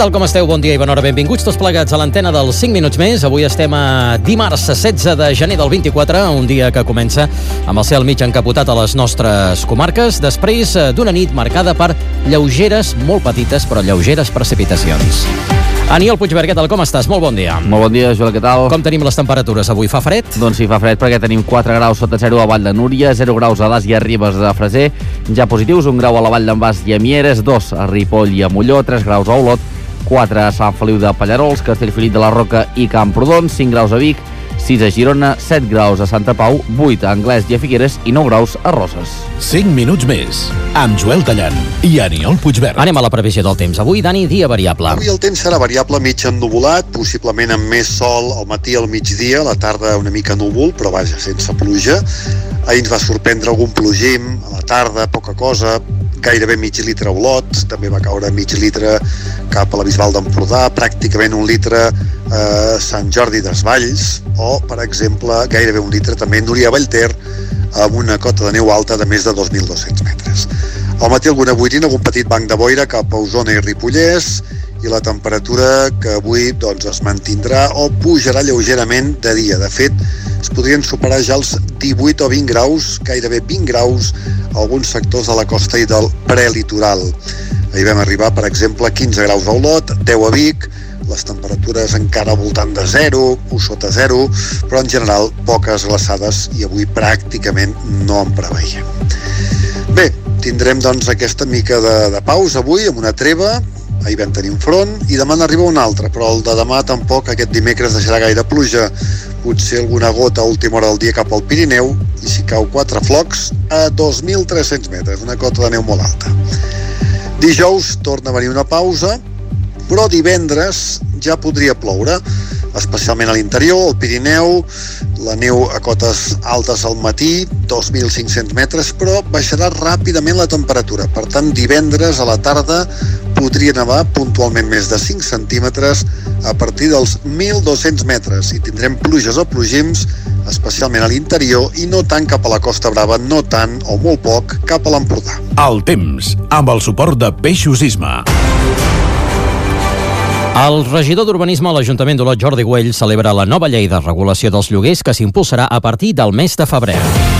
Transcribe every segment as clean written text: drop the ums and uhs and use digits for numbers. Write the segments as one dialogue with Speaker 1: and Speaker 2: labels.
Speaker 1: tal, com esteu? Bon dia i bona hora. Benvinguts tots plegats a l'antena dels 5 minuts més. Avui estem a dimarts 16 de gener del 24, un dia que comença amb el cel mig encapotat a les nostres comarques, després d'una nit marcada per lleugeres, molt petites, però lleugeres precipitacions. Aniol Puigverd, què tal, com estàs? Molt bon dia.
Speaker 2: Molt bon dia, Joel, què tal?
Speaker 1: Com tenim les temperatures avui? Fa fred?
Speaker 2: Doncs sí, fa fred perquè tenim 4 graus sota 0 a Vall de Núria, 0 graus a Das i a Ribes de Freser, ja positius, 1 grau a la Vall d'en Bas i a Mieres, 2 a Ripoll i a Molló, 3 graus a Olot, 4 a Sant Feliu de Pallarols, Castellfollit de la Roca i Camprodon, 5 graus a Vic, 6 a Girona, 7 graus a Santa Pau, 8 a Anglès i a Figueres i 9 graus a Roses.
Speaker 3: 5 minuts més, amb Joel Tallant i Aniol Puigverd.
Speaker 1: Anem a la previsió del temps. Avui, Dani, dia variable.
Speaker 4: Avui el temps serà variable, mig ennuvolat, possiblement amb més sol al matí al migdia, a la tarda una mica núvol, però vaja, sense pluja. Ahir ens va sorprendre algun plogim, a la tarda poca cosa, gairebé mig litre a Olot, també va caure mig litre cap a la Bisbal d'Empordà, pràcticament un litre a Sant Jordi Desvalls, o, per exemple, gairebé un litre també a Núria Vallter, amb una cota de neu alta de més de 2.200 metres. Al matí alguna boirina, algun petit banc de boira cap a Osona i Ripollès, i la temperatura que avui doncs, es mantindrà o pujarà lleugerament de dia. De fet, es podrien superar ja els 18 o 20 graus, gairebé 20 graus, a alguns sectors de la costa i del prelitoral. Ahir vam arribar, per exemple, a 15 graus a Olot, 10 a Vic, les temperatures encara al voltant de 0 o sota 0, però en general poques glaçades i avui pràcticament no en preveiem. Bé, tindrem doncs aquesta mica de pausa avui amb una treva. Ahir vam tenir un front i demà n'arriba un altre, però el de demà tampoc aquest dimecres deixarà gaire pluja, potser alguna gota a última hora del dia cap al Pirineu i si cau 4 flocs a 2.300 metres, una cota de neu molt alta. Dijous torna a venir una pausa, però divendres ja podria ploure, especialment a l'interior, al Pirineu, la neu a cotes altes al matí, 2.500 metres, però baixarà ràpidament la temperatura. Per tant, divendres a la tarda podria nevar puntualment més de 5 centímetres a partir dels 1.200 metres i tindrem pluges o plogims, especialment a l'interior i no tant cap a la Costa Brava, no tant o molt poc cap a l'Empordà.
Speaker 3: El temps, amb el suport de Peixos Isma.
Speaker 1: El regidor d'Urbanisme a l'Ajuntament d'Olot, Jordi Güell, celebra la nova llei de regulació dels lloguers que s'impulsarà a partir del mes de febrer.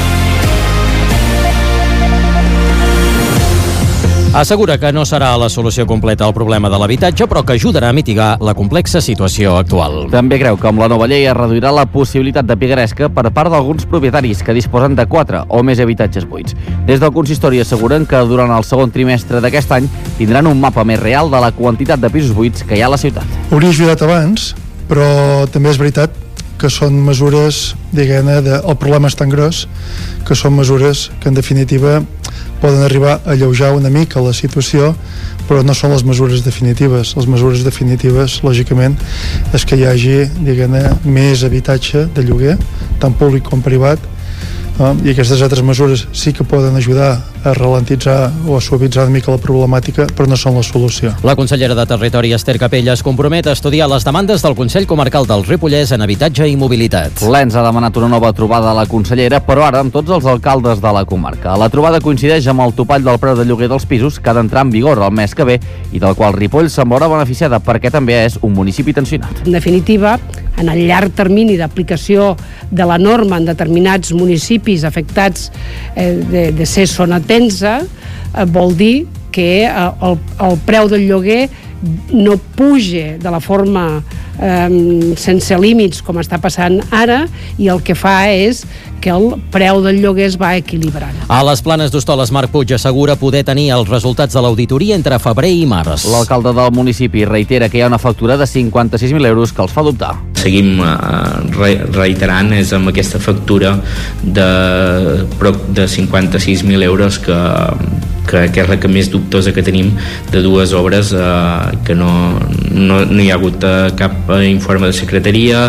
Speaker 1: Assegura que no serà la solució completa al problema de l'habitatge, però que ajudarà a mitigar la complexa situació actual.
Speaker 2: També creu que amb la nova llei es reduirà la possibilitat de picaresca per part d'alguns propietaris que disposen de 4 o més habitatges buits. Des del consistori asseguren que durant el segon trimestre d'aquest any tindran un mapa més real de la quantitat de pisos buits que hi ha a la ciutat.
Speaker 5: Hauria ajudat abans, però també és veritat que són mesures, diguem-ne, el problema és tan gros que són mesures que en definitiva poden arribar a alleujar una mica la situació, però no són les mesures definitives. Les mesures definitives, lògicament, és que hi hagi, diguem-ne, més habitatge de lloguer, tant públic com privat, i aquestes altres mesures sí que poden ajudar a ralentitzar o a suavitzar una mica la problemàtica, però no són la solució.
Speaker 1: La consellera de Territori, Esther Capella, es compromet a estudiar les demandes del Consell Comarcal del Ripollès en habitatge i mobilitat.
Speaker 2: L'ENS ha demanat una nova trobada a la consellera, però ara amb tots els alcaldes de la comarca. La trobada coincideix amb el topall del preu de lloguer dels pisos que ha d'entrar en vigor el mes que ve i del qual Ripoll se'n veurà beneficiada perquè també és un municipi tensionat.
Speaker 6: En definitiva, en el llarg termini d'aplicació de la norma en determinats municipis afectats de ser zona tensa, vol dir que el preu del lloguer no puja de la forma sense límits com està passant ara, i el que fa és que el preu del lloguer es va equilibrant.
Speaker 1: A les Planes d'Hostoles, Marc Puig assegura poder tenir els resultats de l'auditoria entre febrer i març.
Speaker 2: L'alcalde del municipi reitera que hi ha una factura de 56.000 euros que els fa dubtar.
Speaker 7: Seguim reiterant, és amb aquesta factura de prop de 56.000 euros que és la que més dubtosa que tenim, de dues obres que no hi ha hagut cap informe de secretaria,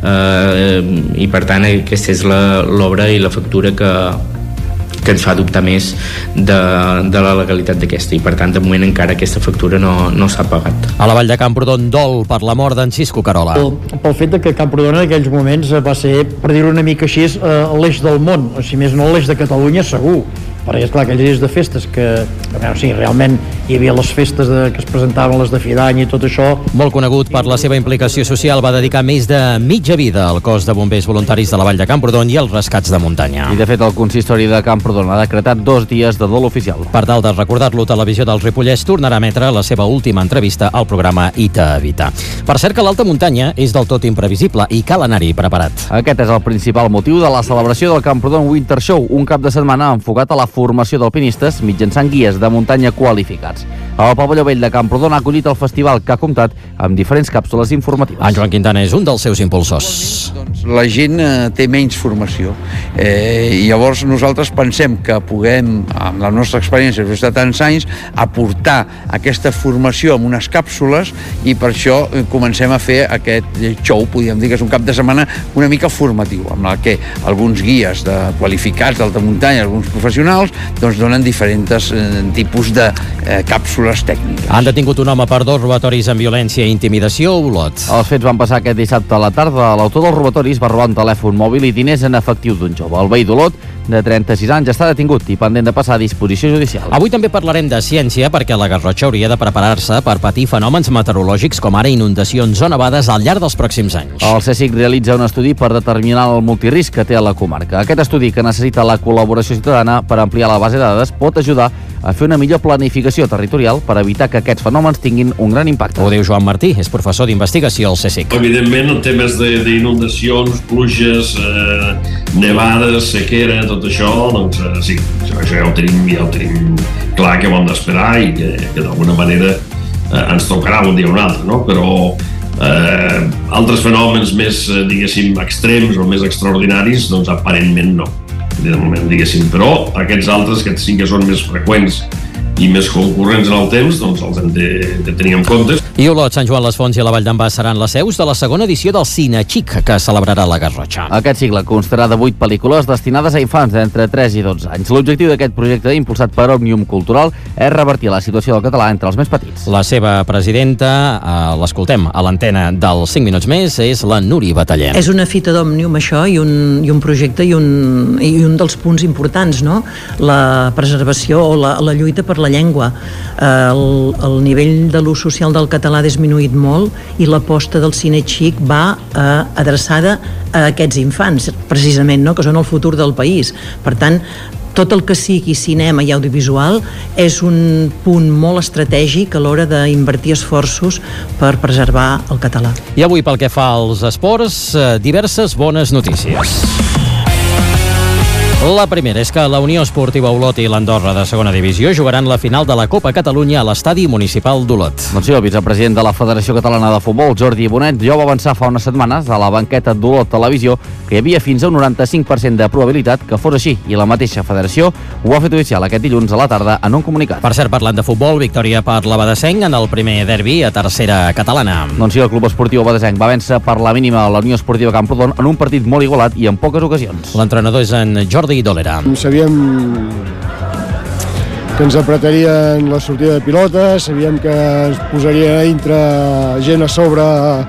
Speaker 7: i per tant aquesta és l'obra i la factura que ens fa dubtar més de la legalitat d'aquesta, i per tant de moment encara aquesta factura no s'ha pagat.
Speaker 1: A la Vall de Camprodon, dol per la mort d'en Cisco Carola.
Speaker 8: Pel fet que Camprodon en aquells moments va ser, per dir-ho una mica així, l'eix del món, o si més no l'eix de Catalunya segur, perquè esclar, aquells dies de festes que, bueno, sí, realment hi havia les festes que es presentaven, les de fi d'any i tot això.
Speaker 1: Molt conegut per la seva implicació social, va dedicar més de mitja vida al cos de bombers voluntaris de la Vall de Camprodon i als rescats de muntanya.
Speaker 2: I de fet el consistori de Camprodon ha decretat 2 dies de dol oficial.
Speaker 1: Per tal de recordar-lo, Televisió del Ripollès tornarà a emetre la seva última entrevista al programa Ita Evita. Per cert que l'alta muntanya és del tot imprevisible i cal anar-hi preparat.
Speaker 2: Aquest és el principal motiu de la celebració del Camprodon Winter Show, un cap de setmana enfocat a la formació d'alpinistes mitjançant guies de muntanya qualificats. El pavelló vell de Camprodon ha acollit el festival, que ha comptat amb diferents càpsules informatives.
Speaker 1: En Joan Quintana és un dels seus impulsors.
Speaker 9: Doncs la gent té menys formació. I llavors nosaltres pensem que puguem, amb la nostra experiència de tants anys, aportar aquesta formació amb unes càpsules, i per això comencem a fer aquest show, podríem dir que és un cap de setmana una mica formatiu, amb el que alguns guies qualificats d'alta muntanya, alguns professionals, doncs donen diferents tipus de càpsules tècniques.
Speaker 1: Han detingut un home per 2 robatoris amb violència i intimidació a Olot.
Speaker 2: Els fets van passar aquest dissabte a la tarda. L'autor dels robatoris va robar un telèfon mòbil i diners en efectiu d'un jove. El veí d'Olot, de 36 anys, està detingut i pendent de passar a disposició judicial.
Speaker 1: Avui també parlarem de ciència, perquè la Garrotxa hauria de preparar-se per patir fenòmens meteorològics com ara inundacions o nevades al llarg dels pròxims anys.
Speaker 2: El CSIC realitza un estudi per determinar el multirisc que té a la comarca. Aquest estudi, que necessita la col·laboració ciutadana per ampliar la base de dades, pot ajudar a fer una millor planificació territorial per evitar que aquests fenòmens tinguin un gran impacte.
Speaker 1: Ho diu Joan Martí, és professor d'investigació al CSIC.
Speaker 10: Evidentment, en temes d'inundacions, pluges, nevades, sequera, tot això, doncs sí, això ja ho tenim clar que ho hem d'esperar i que d'alguna manera ens tocarà un dia o un altre, no? Però altres fenòmens més, diguéssim, extrems o més extraordinaris, doncs aparentment no, de moment, diguéssim. Però aquests altres, que sí que són més freqüents i més concurrents en el temps, doncs els hem de tenir en compte.
Speaker 1: I Olot, Sant Joan les Fonts i la Vall d'en Bas seran les seus de la segona edició del Cinexic, que celebrarà la Garrotxa.
Speaker 2: Aquest cicle constarà de 8 pel·lícules destinades a infants d'entre 3 i 12 anys. L'objectiu d'aquest projecte, impulsat per Òmnium Cultural, és revertir la situació del català entre els més petits.
Speaker 1: La seva presidenta, l'escoltem a l'antena dels 5 minuts més, és la Núria Bataller.
Speaker 11: És una fita d'Òmnium, això, i un projecte i un dels punts importants, no? La preservació o la lluita per la llengua. El nivell de l'ús social del català ha disminuït molt i l'aposta del Cinexic va adreçada a aquests infants, precisament, no? Que són el futur del país. Per tant, tot el que sigui cinema i audiovisual és un punt molt estratègic a l'hora d'invertir esforços per preservar el català.
Speaker 1: I avui, pel que fa als esports, diverses bones notícies. La primera és que la Unió Esportiva Olot i l'Andorra de segona divisió jugaran la final de la Copa Catalunya a l'estadi municipal d'Olot.
Speaker 2: Doncs sí, el vicepresident de la Federació Catalana de Futbol, Jordi Bonet, ja va avançar fa unes setmanes a la banqueta d'Olot Televisió que hi havia fins a un 95% de probabilitat que fos així, i la mateixa federació ho ha fet oficial aquest dilluns a la tarda en un comunicat.
Speaker 1: Per cert, parlant de futbol, victòria per l'Abadesenc en el primer derbi a tercera catalana.
Speaker 2: Doncs sí, el Club Esportiu Abadesenc va vèncer per la mínima a la Unió Esportiva Camprodon en un partit molt igualat i en poques ocasions.
Speaker 1: L'entrenador és en Jordi Dolera.
Speaker 12: Sabíem que ens apretarien la sortida de pilota, sabíem que ens posaria a dintre gent a sobre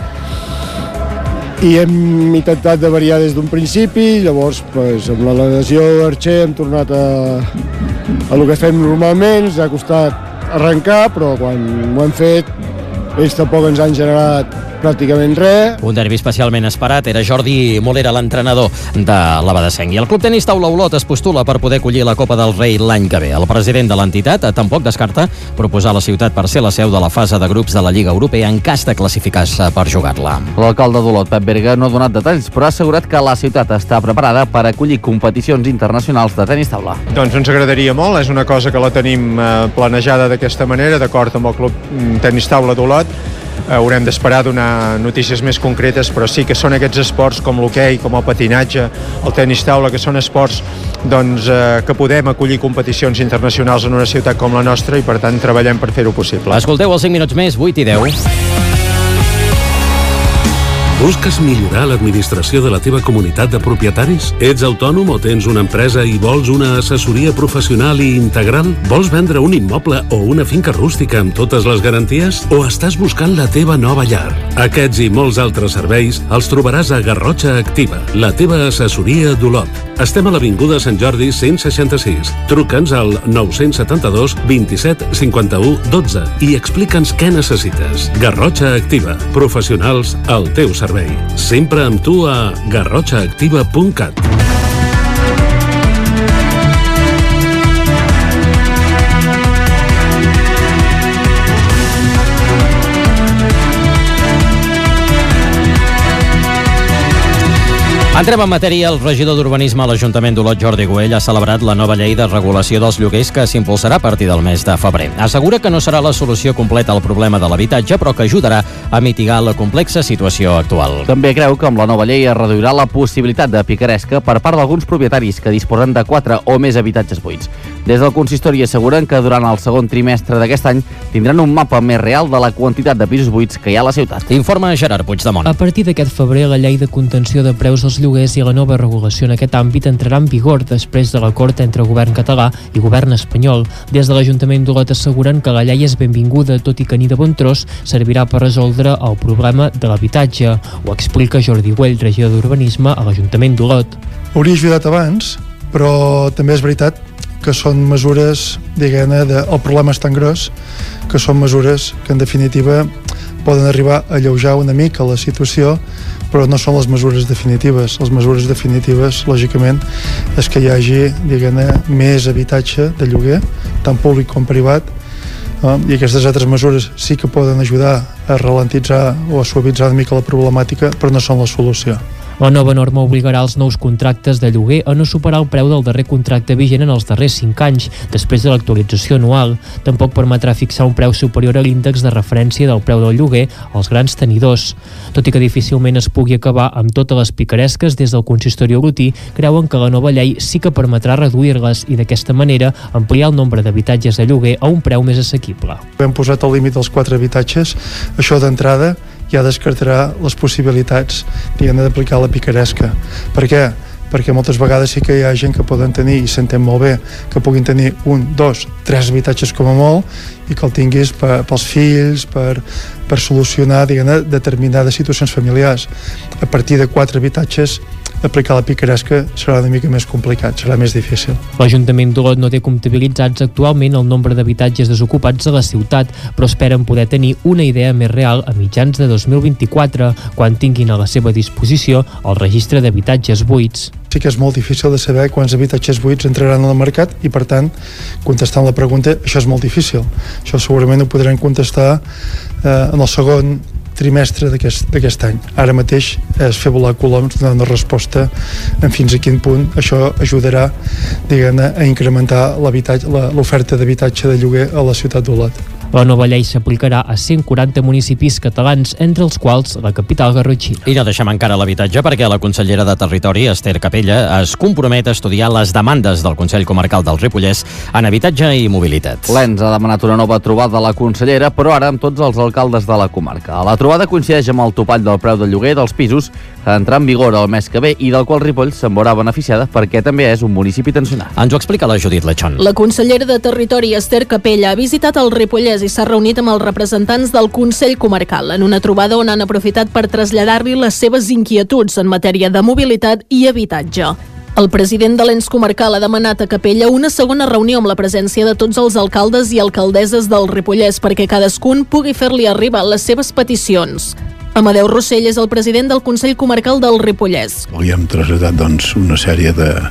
Speaker 12: i hem intentat de variar des d'un principi. Llavors, amb la lesió d'Archer hem tornat a el que fem normalment. Ens ha costat arrencar, però quan ho hem fet ells tampoc ens han generat pràcticament res.
Speaker 1: Un derbi especialment esperat era Jordi Molera, l'entrenador de l'Abadesenc. I el Club Tenis Taula Olot es postula per poder acollir la Copa del Rei l'any que ve. El president de l'entitat tampoc descarta proposar a la ciutat per ser la seu de la fase de grups de la Lliga Europea en cas de classificar-se per jugar-la.
Speaker 2: L'alcalde d'Olot, Pep Berga, no ha donat detalls, però ha assegurat que la ciutat està preparada per acollir competicions internacionals de tenis taula.
Speaker 13: Doncs ens agradaria molt, és una cosa que la tenim planejada d'aquesta manera, d'acord amb el Club Tenis Taula d'Olot. Haurem d'esperar donar notícies més concretes, però sí que són aquests esports com l'hoquei, com el patinatge, el tenis taula, que són esports que podem acollir competicions internacionals en una ciutat com la nostra i per tant treballem per fer-ho possible.
Speaker 1: Escolteu els 5 minuts més, 8 i 10.
Speaker 14: Busques millorar l'administració de la teva comunitat de propietaris? Ets autònom o tens una empresa i vols una assessoria professional i integral? Vols vendre un immoble o una finca rústica amb totes les garanties? O estàs buscant la teva nova llar? Aquests i molts altres serveis els trobaràs a Garrotxa Activa, la teva assessoria d'Olot. Estem a l'Avinguda Sant Jordi 166. Truca'ns al 972 27 51 12 i explica'ns què necessites. Garrotxa Activa, professionals al teu servei. Sempre amb tu a garrotxaactiva.cat.
Speaker 1: Entrem en matèria. El regidor d'Urbanisme a l'Ajuntament d'Olot, Jordi Güell, ha celebrat la nova llei de regulació dels lloguers que s'impulsarà a partir del mes de febrer. Assegura que no serà la solució completa al problema de l'habitatge, però que ajudarà a mitigar la complexa situació actual.
Speaker 2: També creu que amb la nova llei es reduirà la possibilitat de picaresca per part d'alguns propietaris que disposen de 4 o més habitatges buits. Des del consistori asseguren que durant el segon trimestre d'aquest any tindran un mapa més real de la quantitat de pisos buits que hi ha a la ciutat.
Speaker 1: Informa Gerard Puigdemont.
Speaker 15: A partir d'aquest febrer, la llei de contenció de preus dels lloguers i la nova regulació en aquest àmbit entrarà en vigor després de l'acord entre govern català i govern espanyol. Des de l'Ajuntament d'Olot asseguren que la llei és benvinguda, tot i que ni de bon tros servirà per resoldre el problema de l'habitatge. Ho explica Jordi Güell, regidor d'Urbanisme a l'Ajuntament d'Olot.
Speaker 5: Hauria ajudat abans, però també és veritat que són mesures, diguem-ne, el problema és tan gros que són mesures que en definitiva poden arribar a alleujar una mica la situació, però no són les mesures definitives. Les mesures definitives, lògicament, és que hi hagi, diguem-ne, més habitatge de lloguer, tant públic com privat, i aquestes altres mesures sí que poden ajudar a ralentitzar o a suavitzar una mica la problemàtica, però no són la solució.
Speaker 15: La nova norma obligarà els nous contractes de lloguer a no superar el preu del darrer contracte vigent en els darrers 5 anys, després de l'actualització anual. Tampoc permetrà fixar un preu superior a l'índex de referència del preu del lloguer als grans tenidors. Tot i que difícilment es pugui acabar amb totes les picaresques, des del consistori olotí creuen que la nova llei sí que permetrà reduir-les i d'aquesta manera ampliar el nombre d'habitatges de lloguer a un preu més assequible.
Speaker 5: Hem posat el límit dels 4 habitatges, això d'entrada ja descartarà les possibilitats, diguem-ne, d'aplicar la picaresca. Per què? Perquè moltes vegades sí que hi ha gent que poden tenir, i s'entén molt bé, que puguin tenir 1, 2, 3 habitatges com a molt, i que el tinguis pels fills, per solucionar, diguem-ne, determinades situacions familiars. A partir de 4 habitatges aplicar la picaresca serà una mica més complicat, serà més difícil.
Speaker 15: L'Ajuntament d'Olot no té comptabilitzats actualment el nombre d'habitatges desocupats a la ciutat, però esperen poder tenir una idea més real a mitjans de 2024, quan tinguin a la seva disposició el registre d'habitatges buits.
Speaker 5: Sí que és molt difícil de saber quants habitatges buits entraran al mercat i, per tant, contestant la pregunta, això és molt difícil. Això segurament ho podrem contestar en el segon trimestre d'aquest any. Ara mateix és fer volar coloms, donar una resposta en fins a quin punt això ajudarà, diguem-ne, a incrementar l'oferta d'habitatge de lloguer a la ciutat d'Olot.
Speaker 15: La nova llei s'aplicarà a 140 municipis catalans, entre els quals la capital garrotxina.
Speaker 1: I no deixem encara l'habitatge perquè la consellera de Territori, Esther Capella, es compromet a estudiar les demandes del Consell Comarcal del Ripollès en habitatge i mobilitat.
Speaker 2: L'ENS ha demanat una nova trobada a la consellera, però ara amb tots els alcaldes de la comarca. La trobada coincideix amb el topall del preu del lloguer dels pisos que entrarà en vigor el mes que ve i del qual Ripoll se'n veurà beneficiada perquè també és un municipi tensionat.
Speaker 1: Ens ho explica la Judit Lechón.
Speaker 16: La consellera de Territori, Esther Capella, ha visitat el Ripollès i s'ha reunit amb els representants del Consell Comarcal en una trobada on han aprofitat per traslladar-li les seves inquietuds en matèria de mobilitat i habitatge. El president de l'ENS comarcal ha demanat a Capella una segona reunió amb la presència de tots els alcaldes i alcaldesses del Ripollès perquè cadascun pugui fer-li arribar les seves peticions. Amadeu Rossell és el president del Consell Comarcal del Ripollès.
Speaker 17: Li hem traslladat una sèrie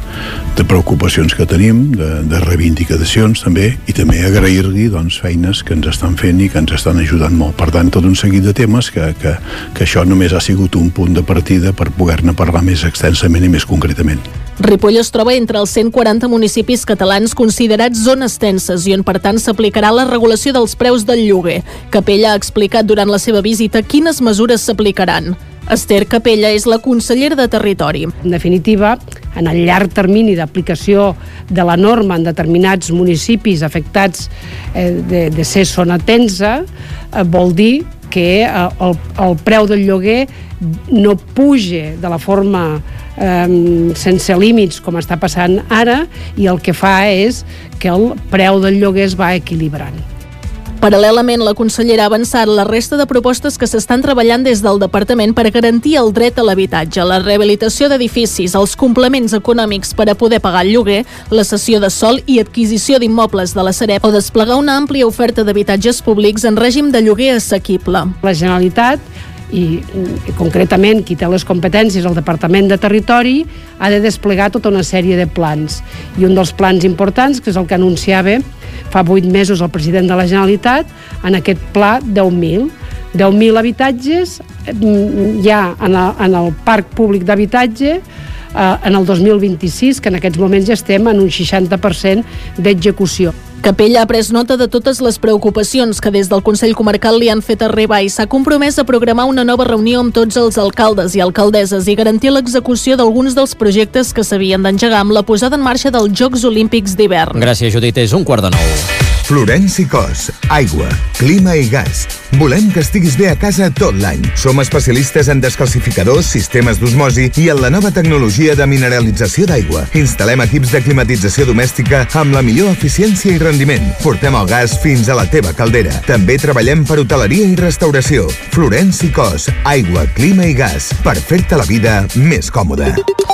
Speaker 17: de preocupacions que tenim, de reivindicacions també, i també agrair-li feines que ens estan fent i que ens estan ajudant molt. Per tant, tot un seguit de temes que això només ha sigut un punt de partida per poder-ne parlar més extensament i més concretament.
Speaker 16: Ripoll es troba entre els 140 municipis catalans considerats zones tenses i on, per tant, s'aplicarà la regulació dels preus del lloguer. Capella ha explicat durant la seva visita quines mesures s'aplicaran. Esther Capella és la consellera de Territori.
Speaker 6: En definitiva, en el llarg termini d'aplicació de la norma en determinats municipis afectats de ser zona tensa, vol dir que el preu del lloguer no puja de la forma sense límits com està passant ara, i el que fa és que el preu del lloguer es va equilibrant.
Speaker 16: Paral·lelament, la consellera ha avançat la resta de propostes que s'estan treballant des del Departament per garantir el dret a l'habitatge, la rehabilitació d'edificis, els complements econòmics per a poder pagar el lloguer, la cessió de sòl i adquisició d'immobles de la Sareb o desplegar una àmplia oferta d'habitatges públics en règim de lloguer assequible.
Speaker 6: La Generalitat, i concretament qui té les competències, el Departament de Territori, ha de desplegar tota una sèrie de plans. I un dels plans importants, que és el que anunciava fa 8 mesos el president de la Generalitat, en aquest pla 10.000 habitatges ja en el parc públic d'habitatge en el 2026, que en aquests moments ja estem en un 60% d'execució.
Speaker 16: Capella ha pres nota de totes les preocupacions que des del Consell Comarcal li han fet arribar i s'ha compromès a programar una nova reunió amb tots els alcaldes i alcaldesses i garantir l'execució d'alguns dels projectes que s'havien d'engegar amb la posada en marxa dels Jocs Olímpics d'hivern.
Speaker 1: Gràcies, Judit. És 1:45.
Speaker 18: Florenci Cos, aigua, clima i gas. Volem que estiguis bé a casa tot l'any. Som especialistes en descalcificadors, sistemes d'osmosi i en la nova tecnologia de mineralització d'aigua. Instal·lem equips de climatització domèstica amb la millor eficiència i rendiment. Portem el gas fins a la teva caldera. També treballem per hoteleria i restauració. Florenci Cos, aigua, clima i gas. Per fer-te la vida més còmoda.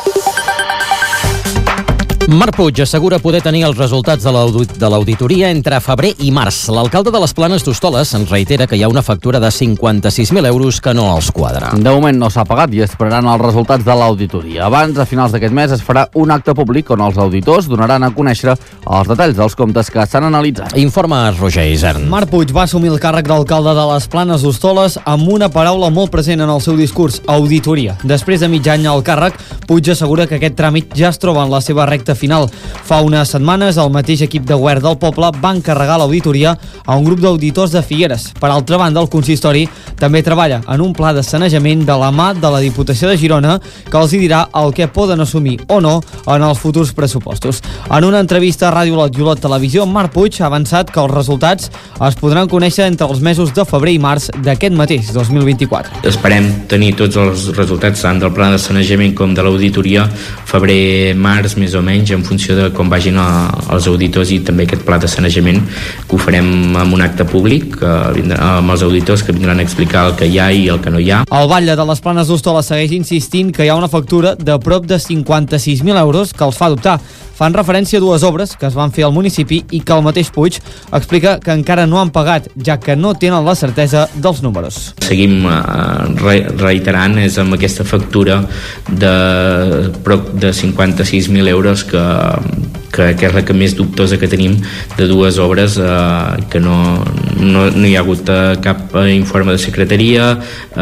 Speaker 1: Marc Puig assegura poder tenir els resultats de l'auditoria entre febrer i març. L'alcalde de les Planes d'Hostoles ens reitera que hi ha una factura de 56.000 euros que no els quadra.
Speaker 2: De moment no s'ha pagat i esperaran els resultats de l'auditoria. Abans, a finals d'aquest mes, es farà un acte públic on els auditors donaran a conèixer els detalls dels comptes que s'han analitzat.
Speaker 1: Informa Roger Isern.
Speaker 19: Marc Puig va assumir el càrrec d'alcalde de les Planes d'Hostoles amb una paraula molt present en el seu discurs, auditoria. Després de mig any al càrrec, Puig assegura que aquest tràmit ja es troba en la seva recta final. Fa unes setmanes, el mateix equip de govern del poble va encarregar l'auditoria a un grup d'auditors de Figueres. Per altra banda, el consistori també treballa en un pla de sanejament de la mà de la Diputació de Girona que els dirà el que poden assumir o no en els futurs pressupostos. En una entrevista a Ràdio Lot i Olot Televisió, Marc Puig ha avançat que els resultats es podran conèixer entre els mesos de febrer i març d'aquest mateix 2024.
Speaker 7: Esperem tenir tots els resultats tant del pla de sanejament com de l'auditoria febrer-març, més o menys, en funció de com vagin els auditors i també aquest pla de sanejament, que ho farem amb un acte públic amb els auditors que vindran a explicar el que hi ha i el que no hi ha.
Speaker 19: El batlle de les Planes d'Hostoles segueix insistint que hi ha una factura de prop de 56.000 euros que els fa adoptar. Fan referència a dues obres que es van fer al municipi i que el mateix Puig explica que encara no han pagat, ja que no tenen la certesa dels números.
Speaker 7: Seguim reiterant, és amb aquesta factura de prop de 56.000 euros que és la que més dubtosa que tenim, de dues obres que no hi ha hagut cap informe de secretaria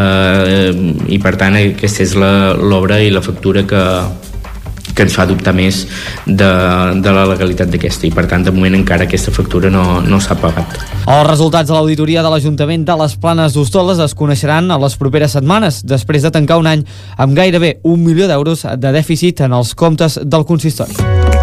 Speaker 7: i per tant aquesta és l'obra i la factura que ens fa dubtar més de la legalitat d'aquesta i per tant de moment encara aquesta factura no s'ha pagat.
Speaker 19: Els resultats de l'auditoria de l'Ajuntament de les Planes d'Hostoles es coneixeran a les properes setmanes, després de tancar un any amb gairebé 1 milió d'euros de dèficit en els comptes del consistori.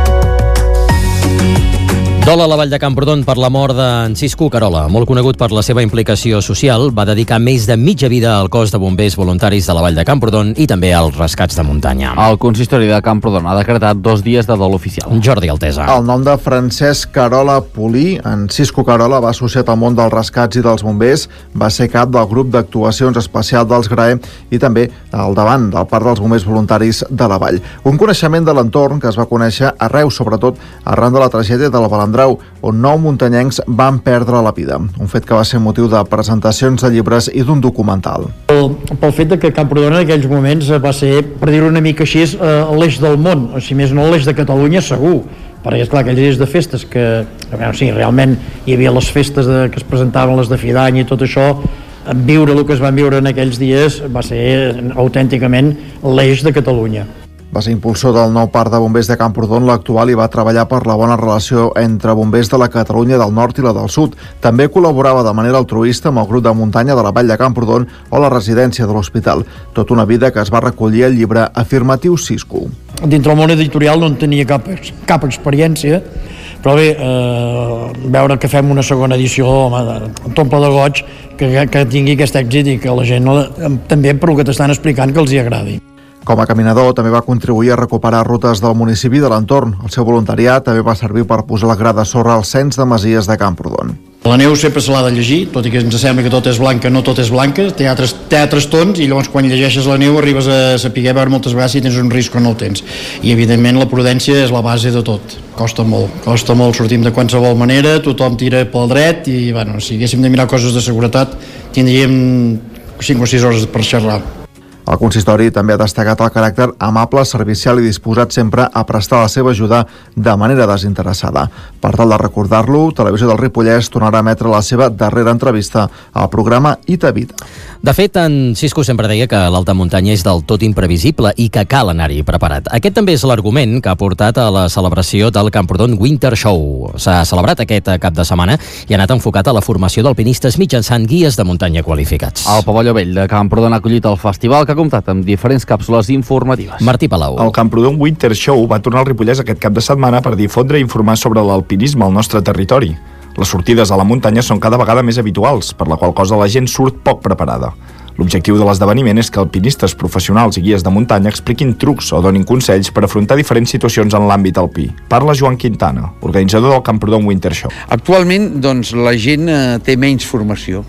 Speaker 1: Dol a la Vall de Camprodon per la mort d'en Cisco Carola. Molt conegut per la seva implicació social, va dedicar més de mitja vida al cos de bombers voluntaris de la Vall de Camprodon i també als rescats de muntanya.
Speaker 2: El consistori de Camprodon ha decretat 2 dies de dol oficial.
Speaker 1: Jordi Altesa.
Speaker 20: El nom de Francesc Carola Polí, en Cisco Carola, va associat al món dels rescats i dels bombers, va ser cap del grup d'actuacions especial dels GRAE i també al davant del parc dels bombers voluntaris de la Vall. Un coneixement de l'entorn que es va conèixer arreu, sobretot arran de la tragèdia de la Balandrau, on 9 muntanyencs van perdre la vida. Un fet que va ser motiu de presentacions de llibres i d'un documental.
Speaker 8: Pel fet de que Camprodon en aquells moments va ser, per dir-ho una mica així, l'eix del món, o si més no l'eix de Catalunya segur, perquè esclar, aquells dies de festes que, sí, realment hi havia les festes que es presentaven, les de fi d'any i tot això, viure el que es van viure en aquells dies va ser autènticament l'eix de Catalunya.
Speaker 20: Va ser impulsor del nou parc de bombers de Camprodon, l'actual, i va treballar per la bona relació entre bombers de la Catalunya del Nord i la del Sud. També col·laborava de manera altruista amb el grup de muntanya de la Vall de Camprodon o la residència de l'hospital. Tota una vida que es va recollir al llibre Afirmatiu Cisco.
Speaker 8: Dintre el món editorial no en tenia cap experiència, Però bé, veure que fem una segona edició, home, t'omple de goig que tingui aquest èxit i que la gent també, per el que t'estan explicant, que els hi agradi.
Speaker 20: Com a caminador també va contribuir a recuperar rutes del municipi de l'entorn. El seu voluntariat també va servir per posar el gra de sorra al cens de masies de Camprodon.
Speaker 8: La neu sempre se l'ha de llegir, tot i que ens sembla que tot és blanca, no tot és blanca, té altres tons, i llavors quan llegeixes la neu arribes a saber veure moltes vegades si tens un risc o no el tens. I evidentment la prudència és la base de tot. Costa molt, sortim de qualsevol manera, tothom tira pel dret i, bueno, si haguéssim de mirar coses de seguretat tindríem 5 o 6 hores per xerrar.
Speaker 20: El consistori també ha destacat el caràcter amable, servicial i disposat sempre a prestar la seva ajuda de manera desinteressada. Per tal de recordar-lo, Televisió del Ripollès tornarà a emetre la seva darrera entrevista al programa Ita Vida.
Speaker 1: De fet, en Cisco sempre deia que l'alta muntanya és del tot imprevisible i que cal anar-hi preparat. Aquest també és l'argument que ha portat a la celebració del Camprodon Winter Show. S'ha celebrat aquest cap de setmana i ha anat enfocat a la formació d'alpinistes mitjançant guies de muntanya qualificats.
Speaker 2: El Pavelló Vell de Camprodon ha acollit el festival que ha comptat amb diferents càpsules informatives.
Speaker 1: Martí Palau.
Speaker 21: El Camprodon Winter Show va tornar al Ripollès aquest cap de setmana per difondre i informar sobre l'alpinisme al nostre territori. Les sortides a la muntanya són cada vegada més habituals, per la qual cosa la gent surt poc preparada. L'objectiu de l'esdeveniment és que alpinistes professionals i guies de muntanya expliquin trucs o donin consells per afrontar diferents situacions en l'àmbit alpí. Parla Joan Quintana, organitzador del Camprodon Winter Show.
Speaker 9: Actualment, doncs, la gent té menys formació.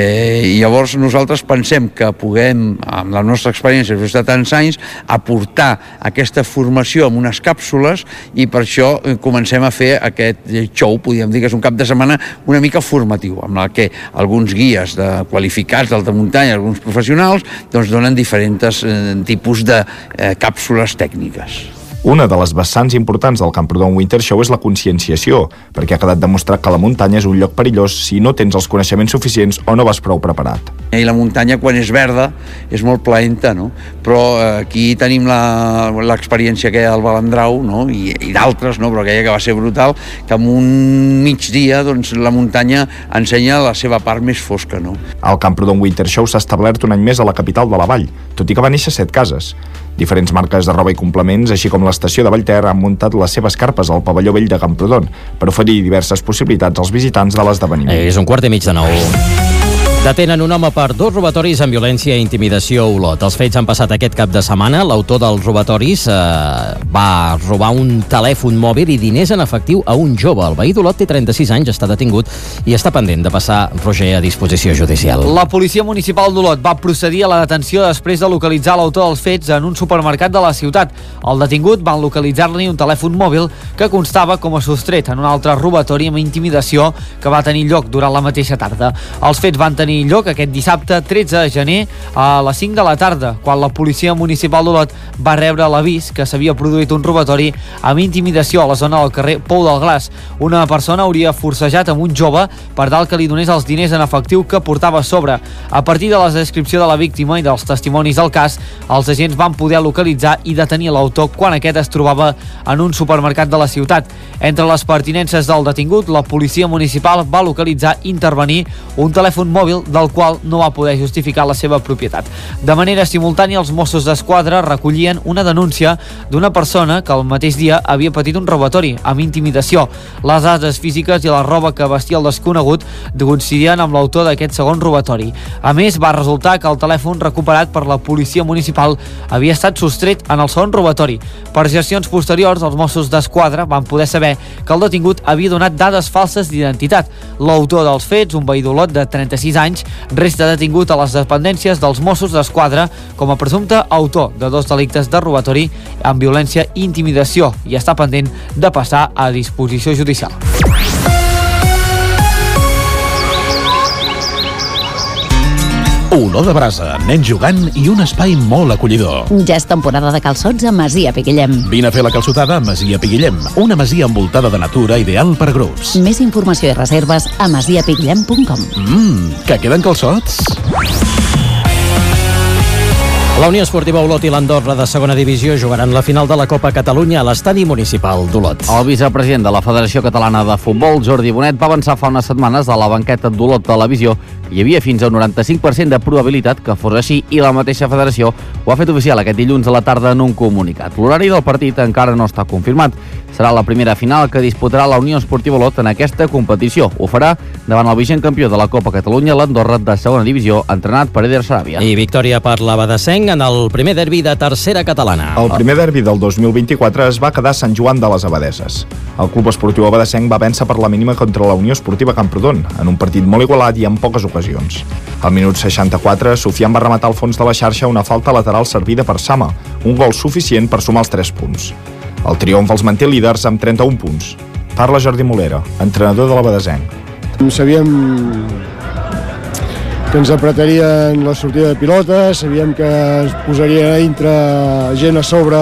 Speaker 9: I llavors nosaltres pensem que puguem, amb la nostra experiència de tants anys, aportar aquesta formació amb unes càpsules i per això comencem a fer aquest show, podríem dir que és un cap de setmana una mica formatiu, amb el que alguns guies qualificats d'alta muntanya, alguns professionals, doncs donen diferents tipus de càpsules tècniques.
Speaker 21: Una de les vessants importants del Camprodon Winter Show és la conscienciació, perquè ha quedat demostrat que la muntanya és un lloc perillós si no tens els coneixements suficients o no vas prou preparat.
Speaker 9: I la muntanya, quan és verda, és molt plaenta, no? Però aquí tenim l'experiència que hi ha del Balandrau, no? I d'altres, no? Però aquella que va ser brutal, que en un migdia doncs, la muntanya ensenya la seva part més fosca, no?
Speaker 21: El Camprodon Winter Show s'ha establert un any més a la capital de la vall, tot i que va néixer 7 cases. Diferents marques de roba i complements, així com l'estació de Vallter, han muntat les seves carpes al Pavelló Vell de Camprodon per oferir diverses possibilitats als visitants de l'esdeveniment.
Speaker 1: És 8:45. Detenen un home per 2 robatoris amb violència i intimidació a Olot. Els fets han passat aquest cap de setmana. L'autor dels robatoris va robar un telèfon mòbil i diners en efectiu a un jove. El veí d'Olot té 36 anys, està detingut i està pendent de passar, Roger, a disposició judicial.
Speaker 19: La policia municipal d'Olot va procedir a la detenció després de localitzar l'autor dels fets en un supermercat de la ciutat. El detingut van localitzar-li un telèfon mòbil que constava com a sostret en un altre robatori amb intimidació que va tenir lloc durant la mateixa tarda. Els fets van tenir lloc aquest dissabte 13 de gener a les 5 de la tarda, quan la policia municipal d'Olot va rebre l'avís que s'havia produït un robatori amb intimidació a la zona del carrer Pou del Glas. Una persona hauria forcejat amb un jove per tal que li donés els diners en efectiu que portava a sobre. A partir de la descripció de la víctima i dels testimonis del cas, els agents van poder localitzar i detenir l'autor quan aquest es trobava en un supermercat de la ciutat. Entre les pertinences del detingut, la policia municipal va localitzar i intervenir un telèfon mòbil del qual no va poder justificar la seva propietat. De manera simultània, els Mossos d'Esquadra recollien una denúncia d'una persona que el mateix dia havia patit un robatori amb intimidació. Les dades físiques i la roba que vestia el desconegut coincidien amb l'autor d'aquest segon robatori. A més, va resultar que el telèfon recuperat per la policia municipal havia estat sostret en el segon robatori. Per gestions posteriors, els Mossos d'Esquadra van poder saber que el detingut havia donat dades falses d'identitat. L'autor dels fets, un veí d'Olot de 36 anys, resta detingut a les dependències dels Mossos d'Esquadra com a presumpte autor de 2 delictes de robatori amb violència i intimidació i està pendent de passar a disposició judicial.
Speaker 3: Olor de brasa, nens jugant i un espai molt acollidor.
Speaker 22: Ja és temporada de calçots a Masia Piguillem.
Speaker 3: Vine a fer la calçotada a Masia Piguillem, una masia envoltada de natura ideal per a grups.
Speaker 22: Més informació i reserves a masiapiguillem.com.
Speaker 3: Que queden calçots?
Speaker 1: La Unió Esportiva Olot i l'Andorra de segona divisió jugaran la final de la Copa Catalunya a l'estadi municipal d'Olot.
Speaker 2: El vicepresident de la Federació Catalana de Futbol, Jordi Bonet, va avançar fa unes setmanes a la banqueta d'Olot Televisió Hi havia fins a un 95% de probabilitat que fos així i la mateixa federació ho ha fet oficial aquest dilluns a la tarda en un comunicat. L'horari del partit encara no està confirmat. Serà la primera final que disputarà la Unió Esportiva Olot en aquesta competició. Ho farà davant el vigent campió de la Copa Catalunya, l'Andorra, de segona divisió, entrenat per Eder Saràbia.
Speaker 1: I victòria per l'Abadesenc en el primer derbi de tercera catalana.
Speaker 21: El primer derbi del 2024 es va quedar a Sant Joan de les Abadeses. El Club Esportiu Abadesenc va vèncer per la mínima contra la Unió Esportiva Camprodon, en un partit molt igualat i amb poques ocasions. Al minut 64, Sofian va rematar al fons de la xarxa una falta lateral servida per Sama, un gol suficient per sumar els 3 punts. El triomf els manté líders amb 31 punts. Parla Jordi Molera, entrenador de l'Abadesenc.
Speaker 12: Sabíem que ens apretarien la sortida de pilota, sabíem que es posaria a dintre gent a sobre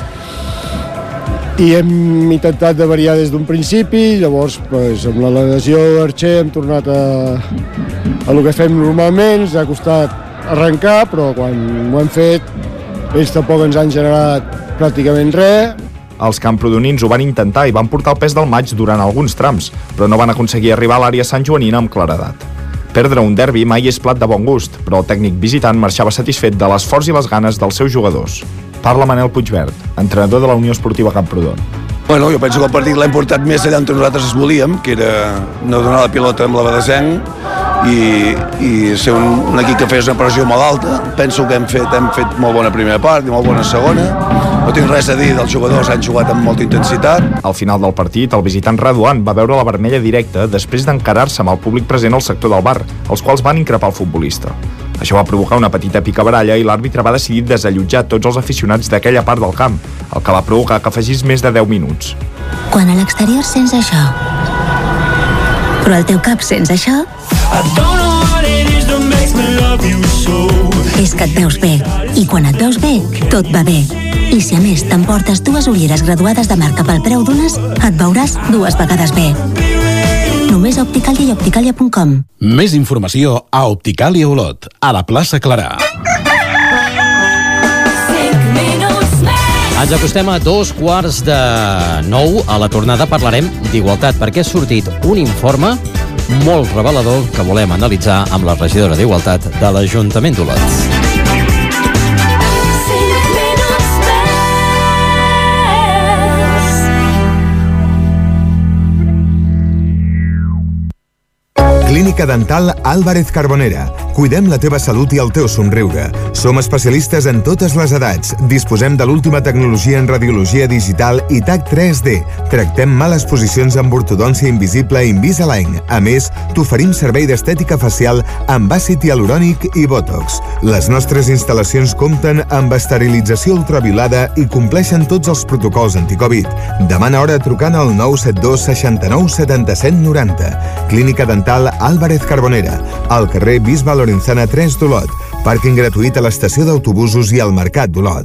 Speaker 12: i hem intentat de variar des d'un principi. Llavors, amb la lesió d'Archer hem tornat a el que fem normalment. Ens ha costat arrencar, però quan ho hem fet ells tampoc ens han generat pràcticament res.
Speaker 21: Els camprodonins ho van intentar i van portar el pes del maig durant alguns trams, però no van aconseguir arribar a l'àrea santjoanina amb claredat. Perdre un derbi mai és plat de bon gust, però el tècnic visitant marxava satisfet de l'esforç i les ganes dels seus jugadors. Parla Manel Puigverd, entrenador de la Unió Esportiva Camprodon.
Speaker 4: Bueno, jo penso que el partit l'hem portat més allà on nosaltres es volíem, que era no donar la pilota amb l'Abadesenc i ser un equip que fes una pressió molt alta. Penso que hem fet molt bona primera part i molt bona segona. No tinc res a dir dels jugadors, han jugat amb molta intensitat.
Speaker 21: Al final del partit, el visitant Raduan va veure la vermella directa després d'encarar-se amb el públic present al sector del bar, els quals van increpar el futbolista. Això va provocar una petita picabaralla i l'àrbitre va decidir desallotjar tots els aficionats d'aquella part del camp, el que va provocar que afegís més de 10 minuts.
Speaker 10: Quan a l'exterior sents això, però al teu cap sents això, és que et veus bé. I quan et veus bé, tot va bé. I si a més t'emportes 2 ulleres graduades de marca pel preu d'unes, et veuràs 2 vegades bé. Només a Opticalia i Opticalia.com.
Speaker 3: Més informació a Opticalia Olot, a la plaça Clarà.
Speaker 1: Ens acostem a 8:45. A la tornada parlarem d'igualtat, perquè ha sortit un informe molt revelador que volem analitzar amb la regidora d'Igualtat de l'Ajuntament d'Olot.
Speaker 18: Clínica Dental Álvarez Carbonera. Cuidem la teva salut i el teu somriure. Som especialistes en totes les edats. Disposem de l'última tecnologia en radiologia digital i TAC 3D. Tractem males posicions amb ortodòncia invisible Invisalign. A més, t'oferim servei d'estètica facial amb àcid hialurònic i Botox. Les nostres instal·lacions compten amb esterilització ultraviolada i compleixen tots els protocols anticovid. Demana hora trucant al 972 69 77 90. Clínica Dental Álvarez Carbonera, al carrer Bisbe Lorenzana 3 d'Olot. Pàrquing gratuït a l'estació d'autobusos i al Mercat d'Olot.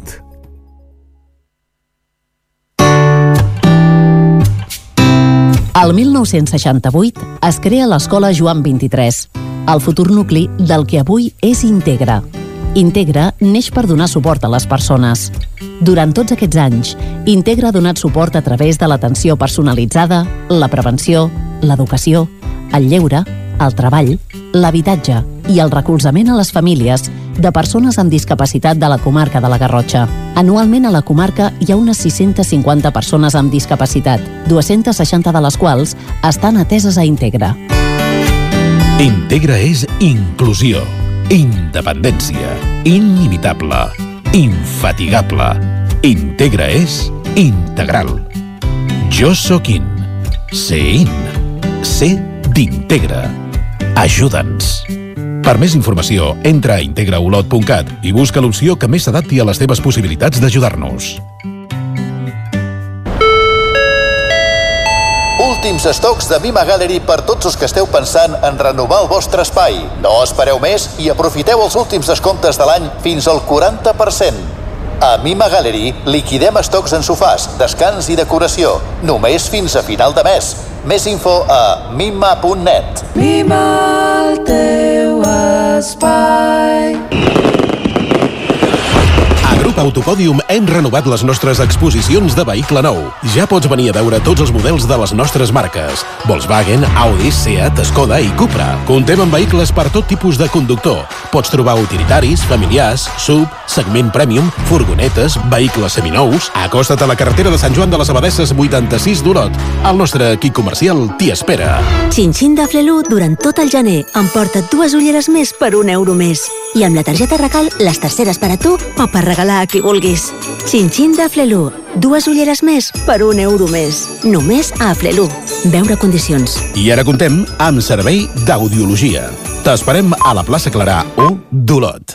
Speaker 22: El 1968 es crea l'Escola Joan 23, el futur nucli del que avui és Integra. Integra neix per donar suport a les persones. Durant tots aquests anys, Integra ha donat suport a través de l'atenció personalitzada, la prevenció, l'educació, el lleure, el treball, l'habitatge i el recolzament a les famílies de persones amb discapacitat de la comarca de la Garrotxa. Anualment a la comarca hi ha unes 650 persones amb discapacitat, 260 de les quals estan ateses a Integra.
Speaker 3: Integra és inclusió, independència, inimitable, infatigable. Integra és integral. Jo sóc in, sé in, sé d'Integra. Ajuda'ns. Per més informació, entra a integraolot.cat i busca l'opció que més s'adapti a les teves possibilitats d'ajudar-nos.
Speaker 23: Últims estocs de Mima Gallery per tots els que esteu pensant en renovar el vostre espai. No espereu més i aprofiteu els últims descomptes de l'any fins al 40%. A Mima Gallery liquidem estocs en sofàs, descans i decoració, només fins a final de mes. Més info a mima.net.
Speaker 24: Mima el teu espai.
Speaker 3: A Grup Club Autopòdium hem renovat les nostres exposicions de vehicle nou. Ja pots venir a veure tots els models de les nostres marques: Volkswagen, Audi, Seat, Skoda i Cupra. Contem amb vehicles per tot tipus de conductor. Pots trobar utilitaris, familiars, SUV, segment premium, furgonetes, vehicles seminous. Acosta't a la carretera de Sant Joan de les Abadesses 86 d'Olot. El nostre equip comercial t'hi espera.
Speaker 10: Xin-xin de Flelu durant tot el gener. Emporta't 2 ulleres més per €1 més. I amb la targeta Regal, les terceres per a tu o per regalar a qui vulguis. Xin-xin de Flelu. 2 ulleres més per €1 més. Només a Flelu. Veure condicions.
Speaker 3: I ara contem amb servei d'audiologia. T'esperem a la plaça Clarà 1 d'Olot.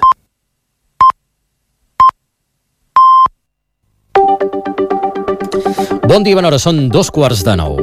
Speaker 1: Bon dia, bona hora, són 8:45.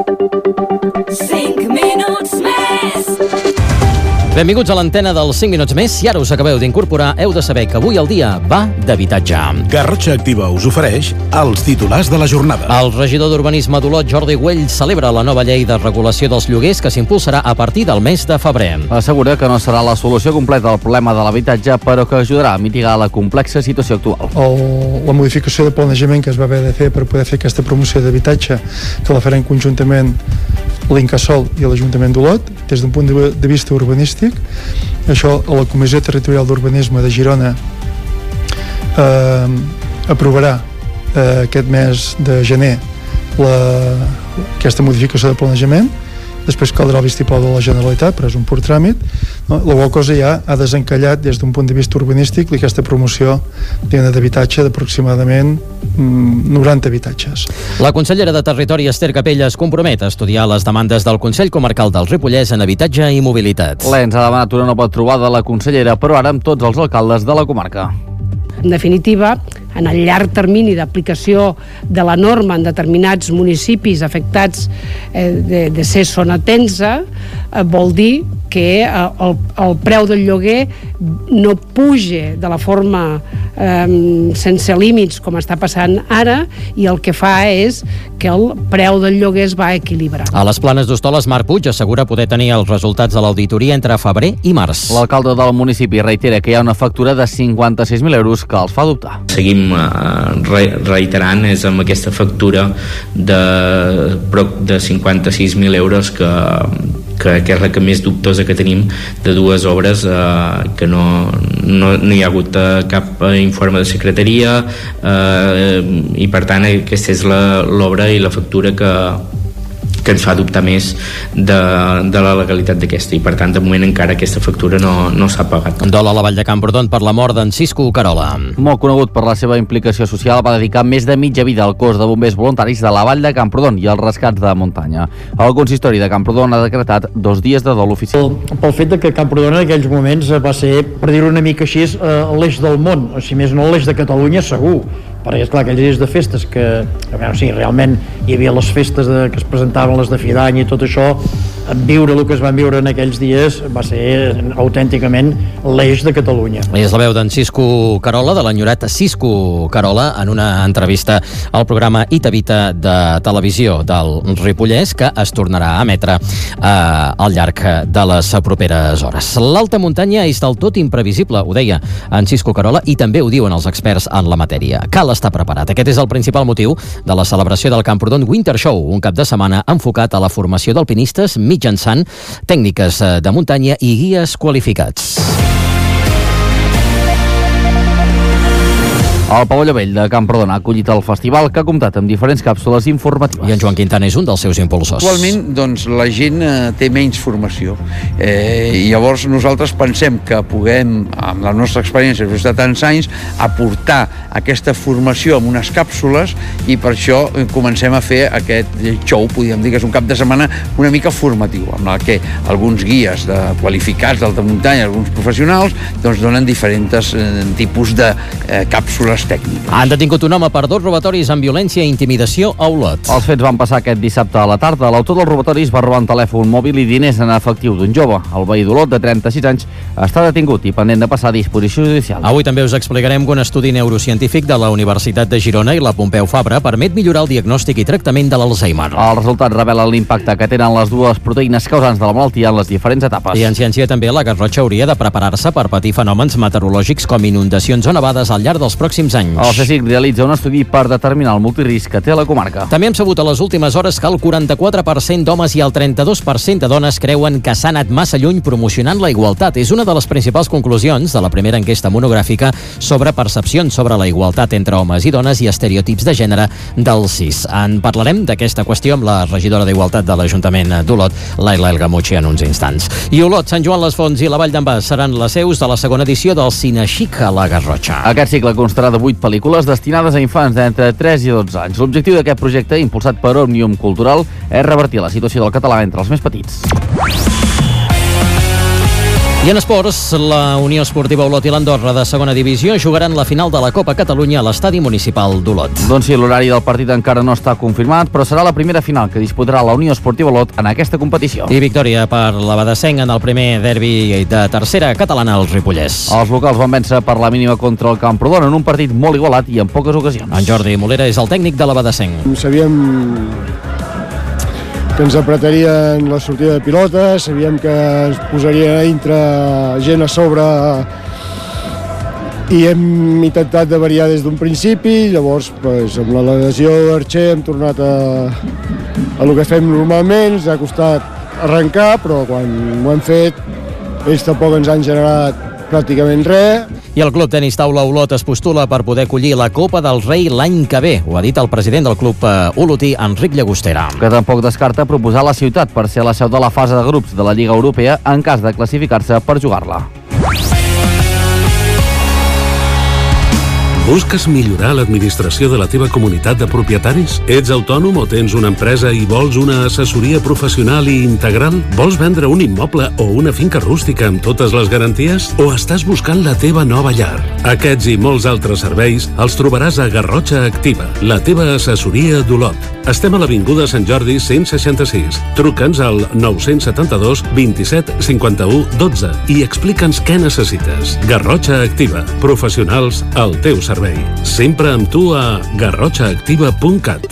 Speaker 11: 5 minuts més.
Speaker 1: Benvinguts a l'antena dels 5 minuts més. Si ara us acabeu d'incorporar, heu de saber que avui el dia va d'habitatge.
Speaker 3: Garrotxa Activa us ofereix els titulars de la jornada.
Speaker 1: El regidor d'Urbanisme d'Olot, Jordi Güell, celebra la nova llei de regulació dels lloguers que s'impulsarà a partir del mes de febrer.
Speaker 2: Assegura que no serà la solució completa al problema de l'habitatge, però que ajudarà a mitigar la complexa situació actual.
Speaker 5: La modificació de planejament que es va haver de fer per poder fer aquesta promoció d'habitatge, que la farem conjuntament l'Incasòl i l'Ajuntament d'Olot, des d'un punt de vista urbanístic. Això a la Comissió Territorial d'Urbanisme de Girona aprovarà aquest mes de gener aquesta modificació de planejament. Després caldrà el vistiplau de la Generalitat, però és un pur tràmit. La qual cosa ja ha desencallat des d'un punt de vista urbanístic aquesta promoció d'habitatge d'aproximadament 90 habitatges.
Speaker 1: La consellera de Territori, Ester Capella, es compromet a estudiar les demandes del Consell Comarcal del Ripollès en habitatge i mobilitat.
Speaker 2: L'ENS ha demanat una nova trobada de la consellera, però ara amb tots els alcaldes de la comarca.
Speaker 6: En definitiva, en el llarg termini d'aplicació de la norma en determinats municipis afectats de ser zona tensa, vol dir que el preu del lloguer no puja de la forma sense límits com està passant ara, i el que fa és que el preu del lloguer es va equilibrar.
Speaker 1: A les Planes d'Hostoles, Marc Puig assegura poder tenir els resultats de l'auditoria entre febrer i març.
Speaker 2: L'alcalde del municipi reitera que hi ha una factura de 56.000 euros que els fa dubtar.
Speaker 7: Seguim reiterant és amb aquesta factura de 56.000 euros que és la que més dubtosa que tenim, de dues obres que no hi ha hagut cap informe de secretaria, i per tant aquesta és l'obra i la factura que ens fa dubtar més de la legalitat d'aquesta, i per tant de moment encara aquesta factura no s'ha pagat.
Speaker 1: Dol a la Vall de Camprodon per la mort d'en Cisco Carola.
Speaker 2: Molt conegut per la seva implicació social, va dedicar més de mitja vida al cos de bombers voluntaris de la Vall de Camprodon i als rescats de muntanya. El consistori de Camprodon ha decretat 2 dies de dol oficial.
Speaker 8: Pel fet que Camprodon en aquells moments va ser, per dir-ho una mica així, l'eix del món, o si més no l'eix de Catalunya segur, perquè és clar, aquells dies de festes que realment hi havia les festes que es presentaven, les de fi d'any i tot això, viure el que es van viure en aquells dies va ser autènticament l'eix de Catalunya.
Speaker 1: És la veu d'en Cisco Carola, de l'enyorat Cisco Carola, en una entrevista al programa Itavita de televisió del Ripollès, que es tornarà a emetre al llarg de les properes hores. L'alta muntanya és del tot imprevisible, ho deia en Cisco Carola, i també ho diuen els experts en la matèria. Cal estar preparat. Aquest és el principal motiu de la celebració del Camprodon Winter Show, un cap de setmana enfocat a la formació d'alpinistes mitjançant tècniques de muntanya i guies qualificats.
Speaker 2: El Pavelló Vell de Camprodon ha acollit el festival, que ha comptat amb diferents càpsules informatives.
Speaker 1: I en Joan Quintana és un dels seus impulsors.
Speaker 9: Actualment, doncs, la gent té menys formació. I llavors nosaltres pensem que puguem, amb la nostra experiència des de tants anys, aportar aquesta formació amb unes càpsules, i per això comencem a fer aquest show, podríem dir que és un cap de setmana una mica formatiu, amb el que alguns guies qualificats d'alta muntanya, alguns professionals, doncs donen diferents tipus de càpsules tècniques.
Speaker 1: Han detingut un home per 2 robatoris amb violència i intimidació a Olot.
Speaker 2: Els fets van passar aquest dissabte a la tarda. L'autor dels robatoris va robar un telèfon mòbil i diners en efectiu d'un jove. El veí d'Olot, de 36 anys, està detingut i pendent de passar a disposició judicial.
Speaker 1: Avui també us explicarem que un estudi neurocientífic de la Universitat de Girona i la Pompeu Fabra permet millorar el diagnòstic i tractament de l'Alzheimer.
Speaker 2: Els resultats revelen l'impacte que tenen les dues proteïnes causants de la malaltia en les diferents etapes.
Speaker 1: I en ciència també, la Garrotxa hauria de preparar-se per patir fenòmens meteorològics com inundacions o nevades al llarg dels pròxims últims anys.
Speaker 2: El CSIC realitza un estudi per determinar el multirisc que té la comarca.
Speaker 1: També hem sabut a les últimes hores que el 44% d'homes i el 32% de dones creuen que s'ha anat massa lluny promocionant la igualtat. És una de les principals conclusions de la primera enquesta monogràfica sobre percepcions sobre la igualtat entre homes i dones i estereotips de gènere del CIS. En parlarem d'aquesta qüestió amb la regidora d'Igualtat de l'Ajuntament d'Olot, Laila Elgamucci, en uns instants. I Olot, Sant Joan les Fonts i la Vall d'en Bas seran les seus de la segona edició del Cinexic a la Garrotxa.
Speaker 2: Aquest cicle constarà de 8 pel·lícules destinades a infants d'entre 3 i 12 anys. L'objectiu d'aquest projecte, impulsat per Òmnium Cultural, és revertir la situació del català entre els més petits.
Speaker 1: I en esports, la Unió Esportiva Olot i l'Andorra de segona divisió jugaran la final de la Copa Catalunya a l'estadi municipal d'Olot.
Speaker 2: Doncs sí, l'horari del partit encara no està confirmat, però serà la primera final que disputarà la Unió Esportiva Olot en aquesta competició.
Speaker 1: I victòria per l'Abadessenc en el primer derbi de tercera catalana al Ripollès.
Speaker 2: Els locals van vèncer per la mínima contra el Camprodon en un partit molt igualat i en poques ocasions.
Speaker 1: En Jordi Molera és el tècnic de l'Abadessenc.
Speaker 12: Sabíem que ens apretarien la sortida de pilota, sabíem que ens posarien a dintre gent a sobre i hem intentat de variar des d'un principi. Llavors, amb la lesió d'Archer hem tornat a lo que fem normalment. Ens ha costat arrencar, però quan ho hem fet ells tampoc ens han generat pràcticament res.
Speaker 1: I el Club Tenis Taula Olot es postula per poder acollir la Copa del Rei l'any que ve. Ho ha dit el president del club olotí, Enric Llagostera.
Speaker 2: Que tampoc descarta proposar la ciutat per ser la seu de la fase de grups de la Lliga Europea en cas de classificar-se per jugar-la.
Speaker 3: Busques millorar l'administració de la teva comunitat de propietaris? Ets autònom o tens una empresa i vols una assessoria professional i integral? Vols vendre un immoble o una finca rústica amb totes les garanties? O estàs buscant la teva nova llar? Aquests i molts altres serveis els trobaràs a Garrotxa Activa, la teva assessoria d'Olot. Estem a l'Avinguda Sant Jordi 166. Truca'ns al 972 27 51 12 i explica'ns què necessites. Garrotxa Activa. Professionals al teu servei. Sempre amb tu a garrotxaactiva.cat.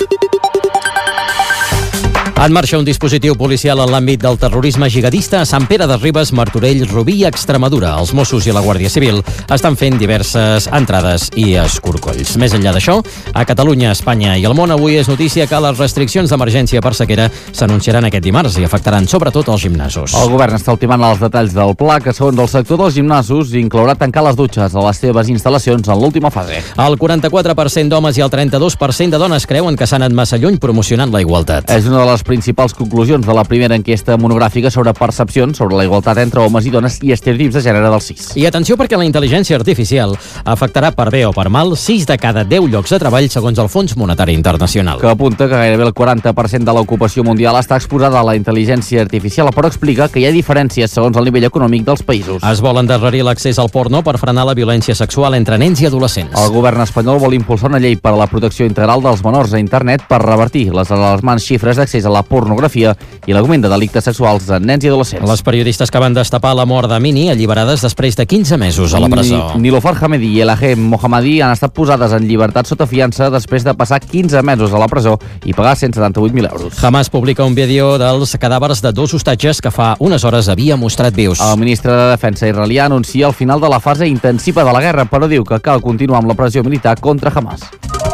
Speaker 3: En marxa un dispositiu policial en l'àmbit del terrorisme jihadista a Sant Pere de Ribes, Martorell, Rubí i Extremadura. Els Mossos i la Guàrdia Civil estan fent diverses entrades i escorcolls. Més enllà d'això, a Catalunya, Espanya i el món, avui és notícia que les restriccions d'emergència per sequera s'anunciaran aquest dimarts i afectaran sobretot els gimnasos.
Speaker 2: El govern està ultimant els detalls del pla que, segons el sector dels gimnasos, inclourà tancar les dutxes a les seves instal·lacions en l'última fase.
Speaker 1: El 44% d'homes i el 32% de dones creuen que s'han anat massa lluny promocionant la igualtat.
Speaker 2: És una de les principals conclusions de la primera enquesta monogràfica sobre percepcions sobre la igualtat entre homes i dones i estereotips de gènere del CIS.
Speaker 1: I atenció, perquè la intel·ligència artificial afectarà per bé o per mal 6 de cada 10 llocs de treball segons el Fons Monetari Internacional.
Speaker 2: Que apunta que gairebé el 40% de l'ocupació mundial està exposada a la intel·ligència artificial, però explica que hi ha diferències segons el nivell econòmic dels països.
Speaker 1: Es vol endarrerir l'accés al porno per frenar la violència sexual entre nens i adolescents.
Speaker 2: El govern espanyol vol impulsar una llei per a la protecció integral dels menors a internet per revertir les alarmants xifres d'accés a la pornografia i l'augment de delictes sexuals en nens i adolescents.
Speaker 1: Les periodistes que van destapar la mort de Mini alliberades després de 15 mesos a la presó.
Speaker 2: Nilofar Hamedi i Elaheh Mohammadi han estat posades en llibertat sota fiança després de passar 15 mesos a la presó i pagar 178.000 euros.
Speaker 1: Hamas publica un vídeo dels cadàvers de 2 hostatges que fa unes hores havia mostrat vius.
Speaker 2: El ministre de Defensa israelià anuncia el final de la fase intensiva de la guerra, però diu que cal continuar amb la pressió militar contra Hamas.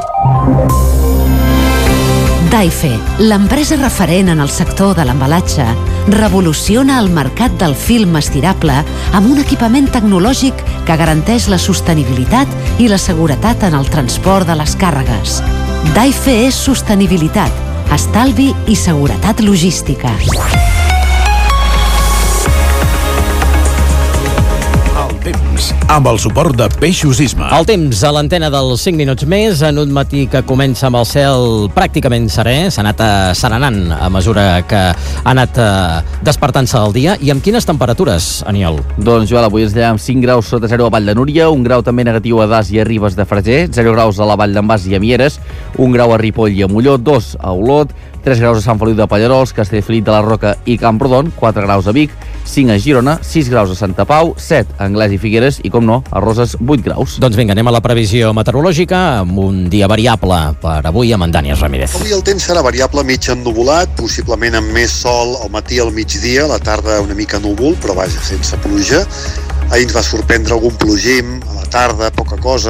Speaker 13: Daife, l'empresa referent en el sector de l'embalatge, revoluciona el mercat del film estirable amb un equipament tecnològic que garanteix la sostenibilitat i la seguretat en el transport de les càrregues. Daife és sostenibilitat, estalvi i seguretat logística.
Speaker 3: Temps, amb el suport de Peixos Isma.
Speaker 1: El temps a l'antena dels 5 minuts més, en un matí que comença amb el cel pràcticament serè, s'ha anat serenant a mesura que ha anat despertant-se el dia. I amb quines temperatures, Aniol?
Speaker 2: Doncs, Joel, avui ens llevem 5 graus sota 0 a Vall de Núria, 1 grau també negatiu a Das i a Ribes de Freser, 0 graus a la Vall d'en Bas i a Mieres, 1 grau a Ripoll i a Molló, 2 a Olot, 3 graus a Sant Feliu de Pallerols, Castellfollit de la Roca i Camprodon, 4 graus a Vic, 5 a Girona, 6 graus a Santa Pau, 7 a Anglès i Figueres i, com no, a Roses, 8 graus.
Speaker 1: Doncs vinga, anem a la previsió meteorològica amb un dia variable per avui amb en Dani Ramírez.
Speaker 14: Avui el temps serà variable mig ennuvolat, possiblement amb més sol al matí i al migdia, a la tarda una mica núvol, però vaja, sense pluja. Ahir ens va sorprendre algun plogim, a la tarda, poca cosa,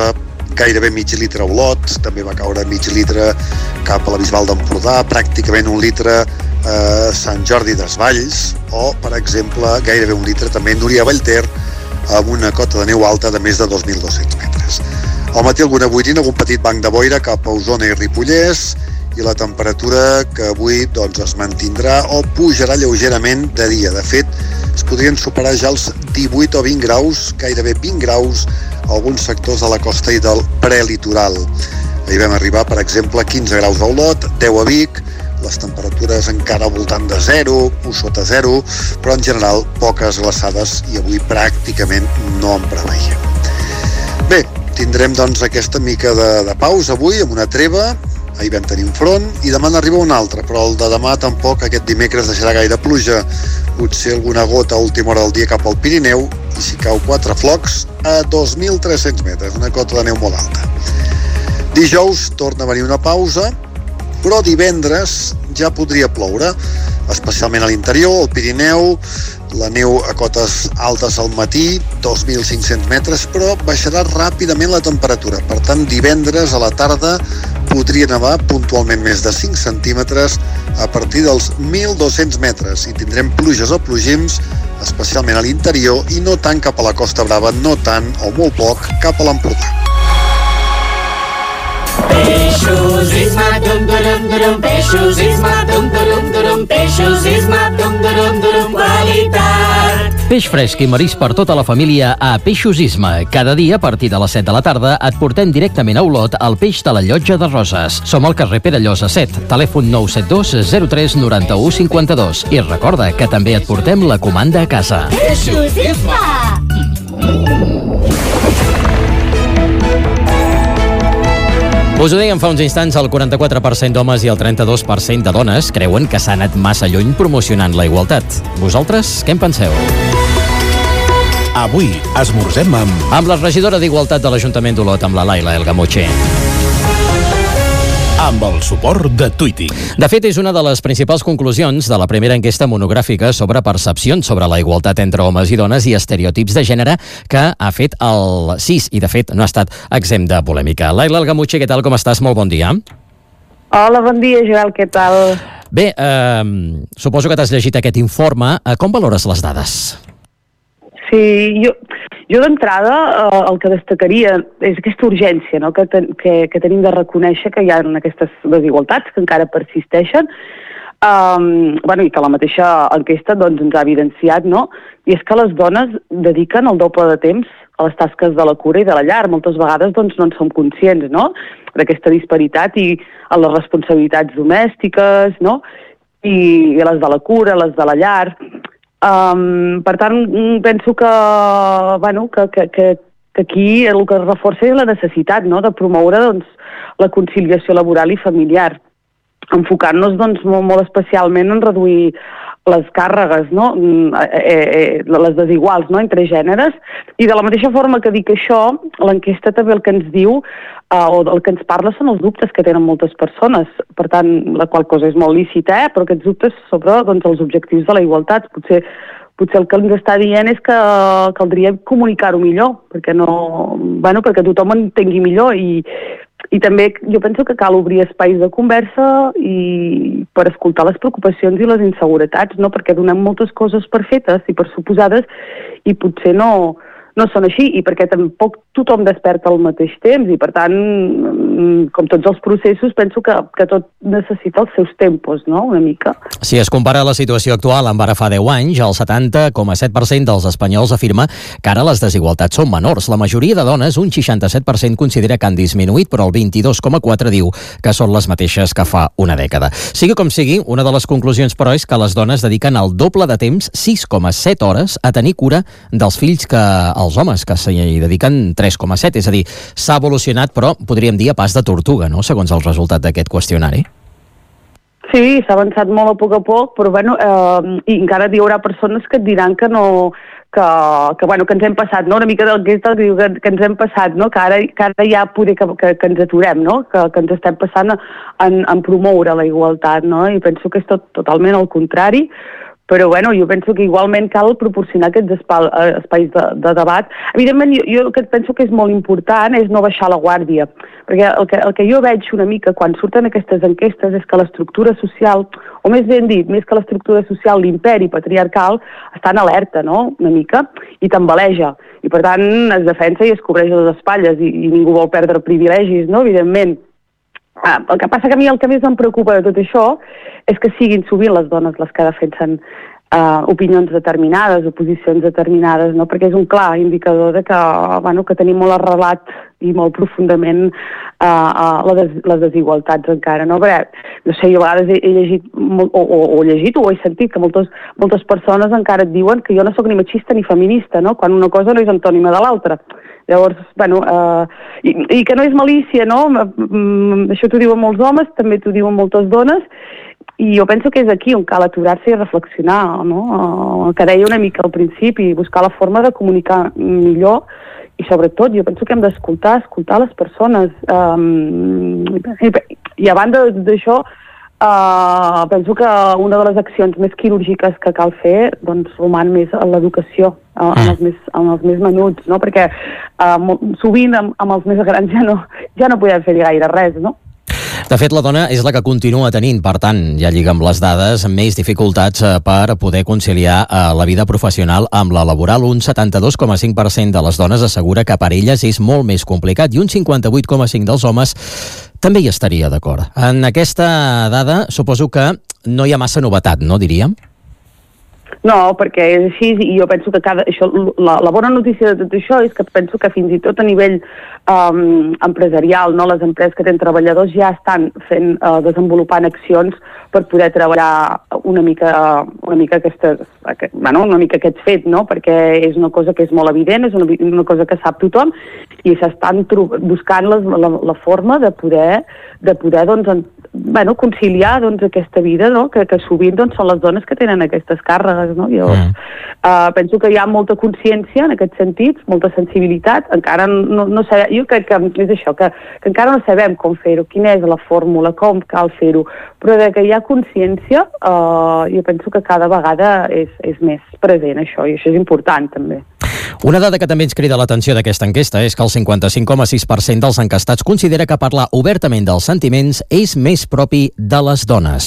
Speaker 14: gairebé mig litre a Olot, també va caure mig litre cap a la Bisbal d'Empordà, pràcticament 1 litre a Sant Jordi Desvalls, o, per exemple, gairebé 1 litre també a Núria Vallter, amb una cota de neu alta de més de 2.200 metres. Al matí alguna boirina, algun petit banc de boira cap a Osona i Ripollès, i la temperatura que avui es mantindrà o pujarà lleugerament de dia. De fet, es podrien superar ja els 18 o 20 graus, gairebé 20 graus, a alguns sectors de la costa i del prelitoral. Ahir vam arribar, per exemple, a 15 graus a Olot, 10 a Vic, les temperatures encara al voltant de 0 o sota 0, però en general poques glaçades i avui pràcticament no en preveiem. Bé, tindrem aquesta mica de pausa avui amb una treva. Ahir vam tenir un front i demà n'arriba un altre, però el de demà tampoc, aquest dimecres, deixarà gaire pluja. Potser alguna gota a última hora del dia cap al Pirineu, i si cau 4 flocs a 2.300 metres, una cota de neu molt alta. Dijous torna a venir una pausa, però divendres ja podria ploure, especialment a l'interior, al Pirineu, la neu a cotes altes al matí, 2.500 metres, però baixarà ràpidament la temperatura. Per tant, divendres a la tarda podria nevar puntualment més de 5 centímetres a partir dels 1.200 metres i tindrem pluges o plogims, especialment a l'interior, i no tant cap a la Costa Brava, no tant o molt poc cap a l'Empordà.
Speaker 11: Peixos is my dum-dum-dum-dum, peixos is my dum-dum-dum-dum, peixos is my dum-dum-dum-dum, qualitat.
Speaker 1: Peix fresc i marís per tota la família a Peixos Isma. Cada dia, a partir de les 7 de la tarda, et portem directament a Olot el peix de la Llotja de Roses. Som al carrer Pere Llosa 7, telèfon 972 03 91 52. I recorda que també et portem la comanda a casa.
Speaker 11: Peixos Isma!
Speaker 1: Us ho dèiem fa uns instants, el 44% d'homes i el 32% de dones creuen que s'ha anat massa lluny promocionant la igualtat. Vosaltres, què en penseu?
Speaker 3: Avui esmorzem
Speaker 1: amb la regidora d'Igualtat de l'Ajuntament d'Olot, amb la Laila Elgamuche.
Speaker 3: Amb el suport de Twiting.
Speaker 1: De fet, és una de les principals conclusions de la primera enquesta monogràfica sobre percepcions sobre la igualtat entre homes i dones i estereotips de gènere que ha fet el CIS i, de fet, no ha estat exempt de polèmica. Laila Elgamuche, què tal, com estàs? Molt bon dia.
Speaker 15: Hola, bon dia, Joel, què tal?
Speaker 1: Bé, suposo que t'has llegit aquest informe. Com valores les dades?
Speaker 15: Sí, jo d'entrada el que destacaria és aquesta urgència, no? que tenim de reconèixer que hi ha aquestes desigualtats que encara persisteixen, i que la mateixa enquesta ens ha evidenciat, no? I és que les dones dediquen el doble de temps a les tasques de la cura i de la llar. Moltes vegades no en som conscients, no?, d'aquesta disparitat i a les responsabilitats domèstiques, no?, i les de la cura, les de la llar. Per tant, penso que aquí el que es reforça és la necessitat, no?, de promoure la conciliació laboral i familiar, enfocant-nos molt especialment en reduir les càrregues, no?, les desiguals, no?, entre gèneres. I de la mateixa forma que dic això, l'enquesta també el que ens diu o el que ens parla són els dubtes que tenen moltes persones. Per tant, la qual cosa és molt lícita, però aquests dubtes sobre els objectius de la igualtat. Potser el que ens està dient és que caldria comunicar-ho millor, perquè perquè tothom entengui millor i també jo penso que cal obrir espais de conversa i per escoltar les preocupacions i les inseguretats, no? Perquè donem moltes coses per fetes i per suposades i potser no són així, i perquè tampoc tothom desperta al mateix temps i, per tant, com tots els processos, penso que tot necessita els seus tempos, no?, una mica.
Speaker 1: Si es compara la situació actual amb ara fa 10 anys, el 70,7% dels espanyols afirma que ara les desigualtats són menors. La majoria de dones, un 67%, considera que han disminuït, però el 22,4% diu que són les mateixes que fa una dècada. Sigui com sigui, una de les conclusions, però, és que les dones dediquen el doble de temps, 6,7 hores, a tenir cura dels fills que els homes, que s'hi dediquen 3,7. És a dir, s'ha evolucionat, però podríem dir a pas de tortuga, no?, segons el resultat d'aquest qüestionari.
Speaker 15: Sí, s'ha avançat molt a poc, però i encara hi haurà persones que et diran que no, que ens hem passat, no?, una mica d'aquesta que diu que ens hem passat, no?, que ara ja poder que ens aturem, no?, que ens estem passant en promoure la igualtat, no?, i penso que és totalment al contrari, Però bueno, jo penso que igualment cal proporcionar aquests espais de debat. Evidentment, jo el que penso que és molt important és no baixar la guàrdia, perquè el que jo veig una mica quan surten aquestes enquestes és que l'estructura social, o més ben dit, més que l'estructura social, l'imperi patriarcal, està en alerta, no?, una mica, i tambaleja. I per tant es defensa i es cobreix les espatlles i ningú vol perdre privilegis, no?, evidentment. El que passa que a mi el que més em preocupa de tot això és que siguin sovint les dones les que defensen opinions determinades o posicions determinades, no? Perquè és un clar indicador de que, bueno, que tenim molt arrelat i molt profundament les desigualtats encara, no? Perquè, no sé, jo a vegades he llegit o he sentit que moltes persones encara et diuen que jo no sóc ni machista ni feminista, no? Quan una cosa no és antònima de l'altra. Llavors, bueno, i que no és malícia, no? Això t'ho diuen molts homes, també t'ho diuen moltes dones, i jo penso que és aquí on cal aturar-se i reflexionar, no? El que deia una mica al principi, buscar la forma de comunicar millor i sobretot jo penso que hem d'escoltar les persones. I a banda d'això, penso que una de les accions més quirúrgiques que cal fer doncs roman més a l'educació, en els més menuts, no? Perquè sovint amb els més grans ja no podem fer gaire res, no?
Speaker 1: De fet, la dona és la que continua tenint, per tant, ja lliga amb les dades, més dificultats per poder conciliar la vida professional amb la laboral. Un 72,5% de les dones assegura que per elles és molt més complicat i un 58,5% dels homes també hi estaria d'acord. En aquesta dada suposo que no hi ha massa novetat, no diríem?
Speaker 15: No, perquè és així i jo penso que la bona notícia de tot això és que penso que fins i tot a nivell empresarial, no, les empreses que tenen treballadors ja estan desenvolupant accions per poder treballar una mica aquest fet, no? Perquè és una cosa que és molt evident, és una cosa que sap tothom i s'estan buscant la forma de poder doncs, conciliar doncs, aquesta vida, no? que sovint doncs, són les dones que tenen aquestes càrregues. No? Penso que hi ha molta consciència en aquest sentit, molta sensibilitat. Encara no sabem, jo crec que és això, que encara no sabem com fer-ho, quina és la fórmula, com cal fer-ho, però que hi ha consciència, jo penso que cada vegada és més present això, i això és important també.
Speaker 1: Una dada que també ens crida l'atenció d'aquesta enquesta és que el 55,6% dels enquestats considera que parlar obertament dels sentiments és més propi de les dones.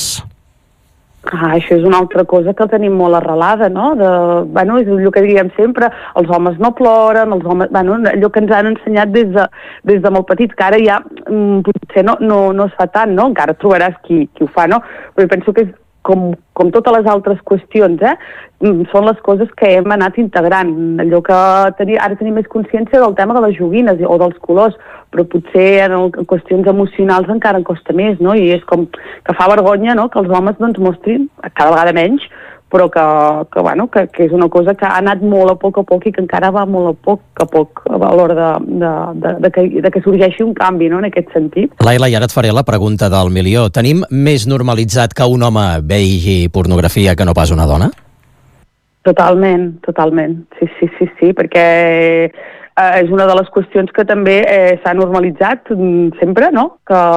Speaker 15: Això és una altra cosa que tenim molt arrelada, no? És allò que diem sempre, els homes no ploren, allò que ens han ensenyat des de molt petits, que ara ja potser no es fa tant, no? Encara trobaràs qui ho fa, no? Però jo penso que és com totes les altres qüestions, són les coses que hem anat integrant. Allò que ara tenim més consciència del tema de les joguines o dels colors, però potser en qüestions emocionals encara en costa més, no? I és com que fa vergonya, no?, que els homes doncs mostrin, cada vegada menys, però que és una cosa que ha anat molt a poc i que encara va molt a poc a l'hora de que sorgeixi un canvi, no?, en aquest sentit.
Speaker 1: Laila, i ara et faré la pregunta del milió. Tenim més normalitzat que un home vegi pornografia que no pas una dona?
Speaker 15: Totalment. Sí, perquè és una de les qüestions que també s'ha normalitzat sempre, no?,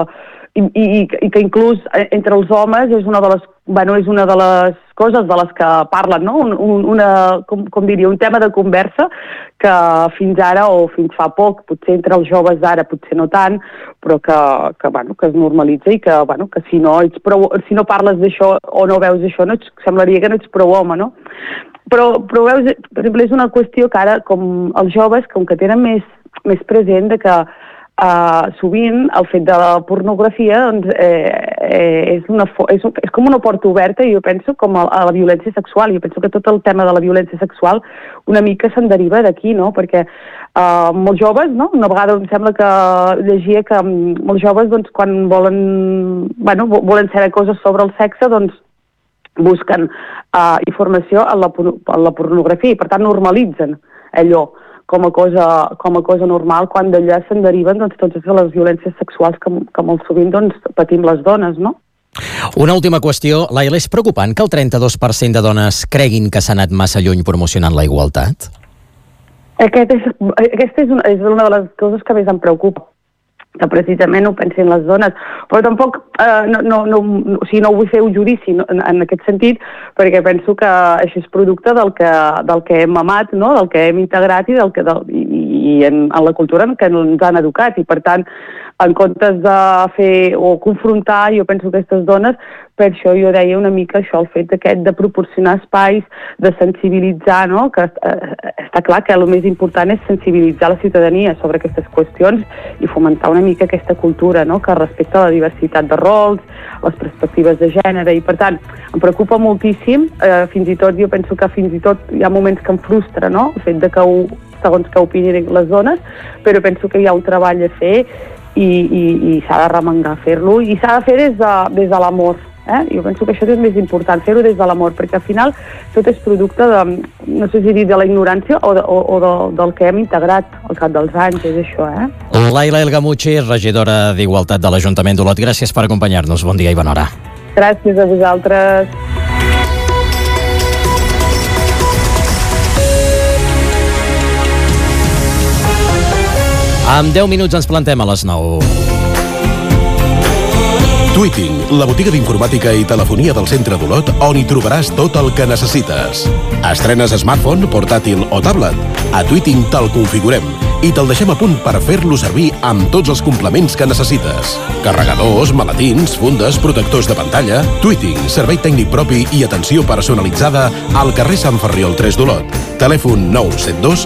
Speaker 15: i que inclús entre els homes és una de les coses de les que parlen, no? Com diria, un tema de conversa que fins ara o fins fa poc, potser entre els joves d'ara potser no tant, però que es normalitza i que si no parles d'això o no veus això, semblaria que no ets prou home, no? Però veus, per exemple, és una qüestió que ara, com els joves, com que tenen més present de que sovint el fet de la pornografia doncs, és com una porta oberta, i jo penso, com a la violència sexual. Jo penso que tot el tema de la violència sexual una mica se'n deriva d'aquí, no? Perquè molts joves, no? Una vegada em sembla que llegia que molts joves doncs, quan volen saber coses sobre el sexe doncs busquen informació en la pornografia i per tant normalitzen allò com a cosa normal, quan d'allà se'n deriven doncs, totes les violències sexuals que molt sovint doncs, patim les dones, no?
Speaker 1: Una última qüestió, Laila, és preocupant que el 32% de dones creguin que s'ha anat massa lluny promocionant la igualtat?
Speaker 15: Aquesta és una de les coses que més em preocupa. que precisament ho pensin les dones, però tampoc o sigui, no vull fer un judici en aquest sentit, perquè penso que això és producte del que hem mamat, no? Del que hem integrat i en la cultura en què ens han educat, i per tant, en comptes de fer o confrontar, jo penso que aquestes dones, per això jo deia una mica això, el fet aquest de proporcionar espais, de sensibilitzar, no? Que està clar que el més important és sensibilitzar la ciutadania sobre aquestes qüestions i fomentar una mica aquesta cultura, no? Que respecta la diversitat de rols, les perspectives de gènere, i per tant em preocupa moltíssim, fins i tot jo penso que fins i tot hi ha moments que em frustra, no? El fet de que segons que opinin les dones, però penso que hi ha un treball a fer i s'ha de remengar a fer-lo, i s'ha de fer des de l'amor. Jo penso que això és més important, fer-ho des de l'amor, perquè al final tot és producte de, no sé si dir, de la ignorància o del que hem integrat al cap dels anys, és això,
Speaker 1: Laila Elgamuchi, regidora d'Igualtat de l'Ajuntament d'Olot, gràcies per acompanyar-nos. Bon dia i bona hora.
Speaker 15: Gràcies a vosaltres.
Speaker 1: En 10 minuts ens plantem a les 9.
Speaker 3: Tweeting, la botiga d'informàtica i telefonia del centre d'Olot, on hi trobaràs tot el que necessites. Estrenes smartphone, portàtil o tablet? A Tweeting te'l configurem i te'l deixem a punt per fer-lo servir amb tots els complements que necessites. Carregadors, maletins, fundes, protectors de pantalla... Tweeting, servei tècnic propi i atenció personalitzada al carrer Sant Ferriol 3 d'Olot. Telèfon 972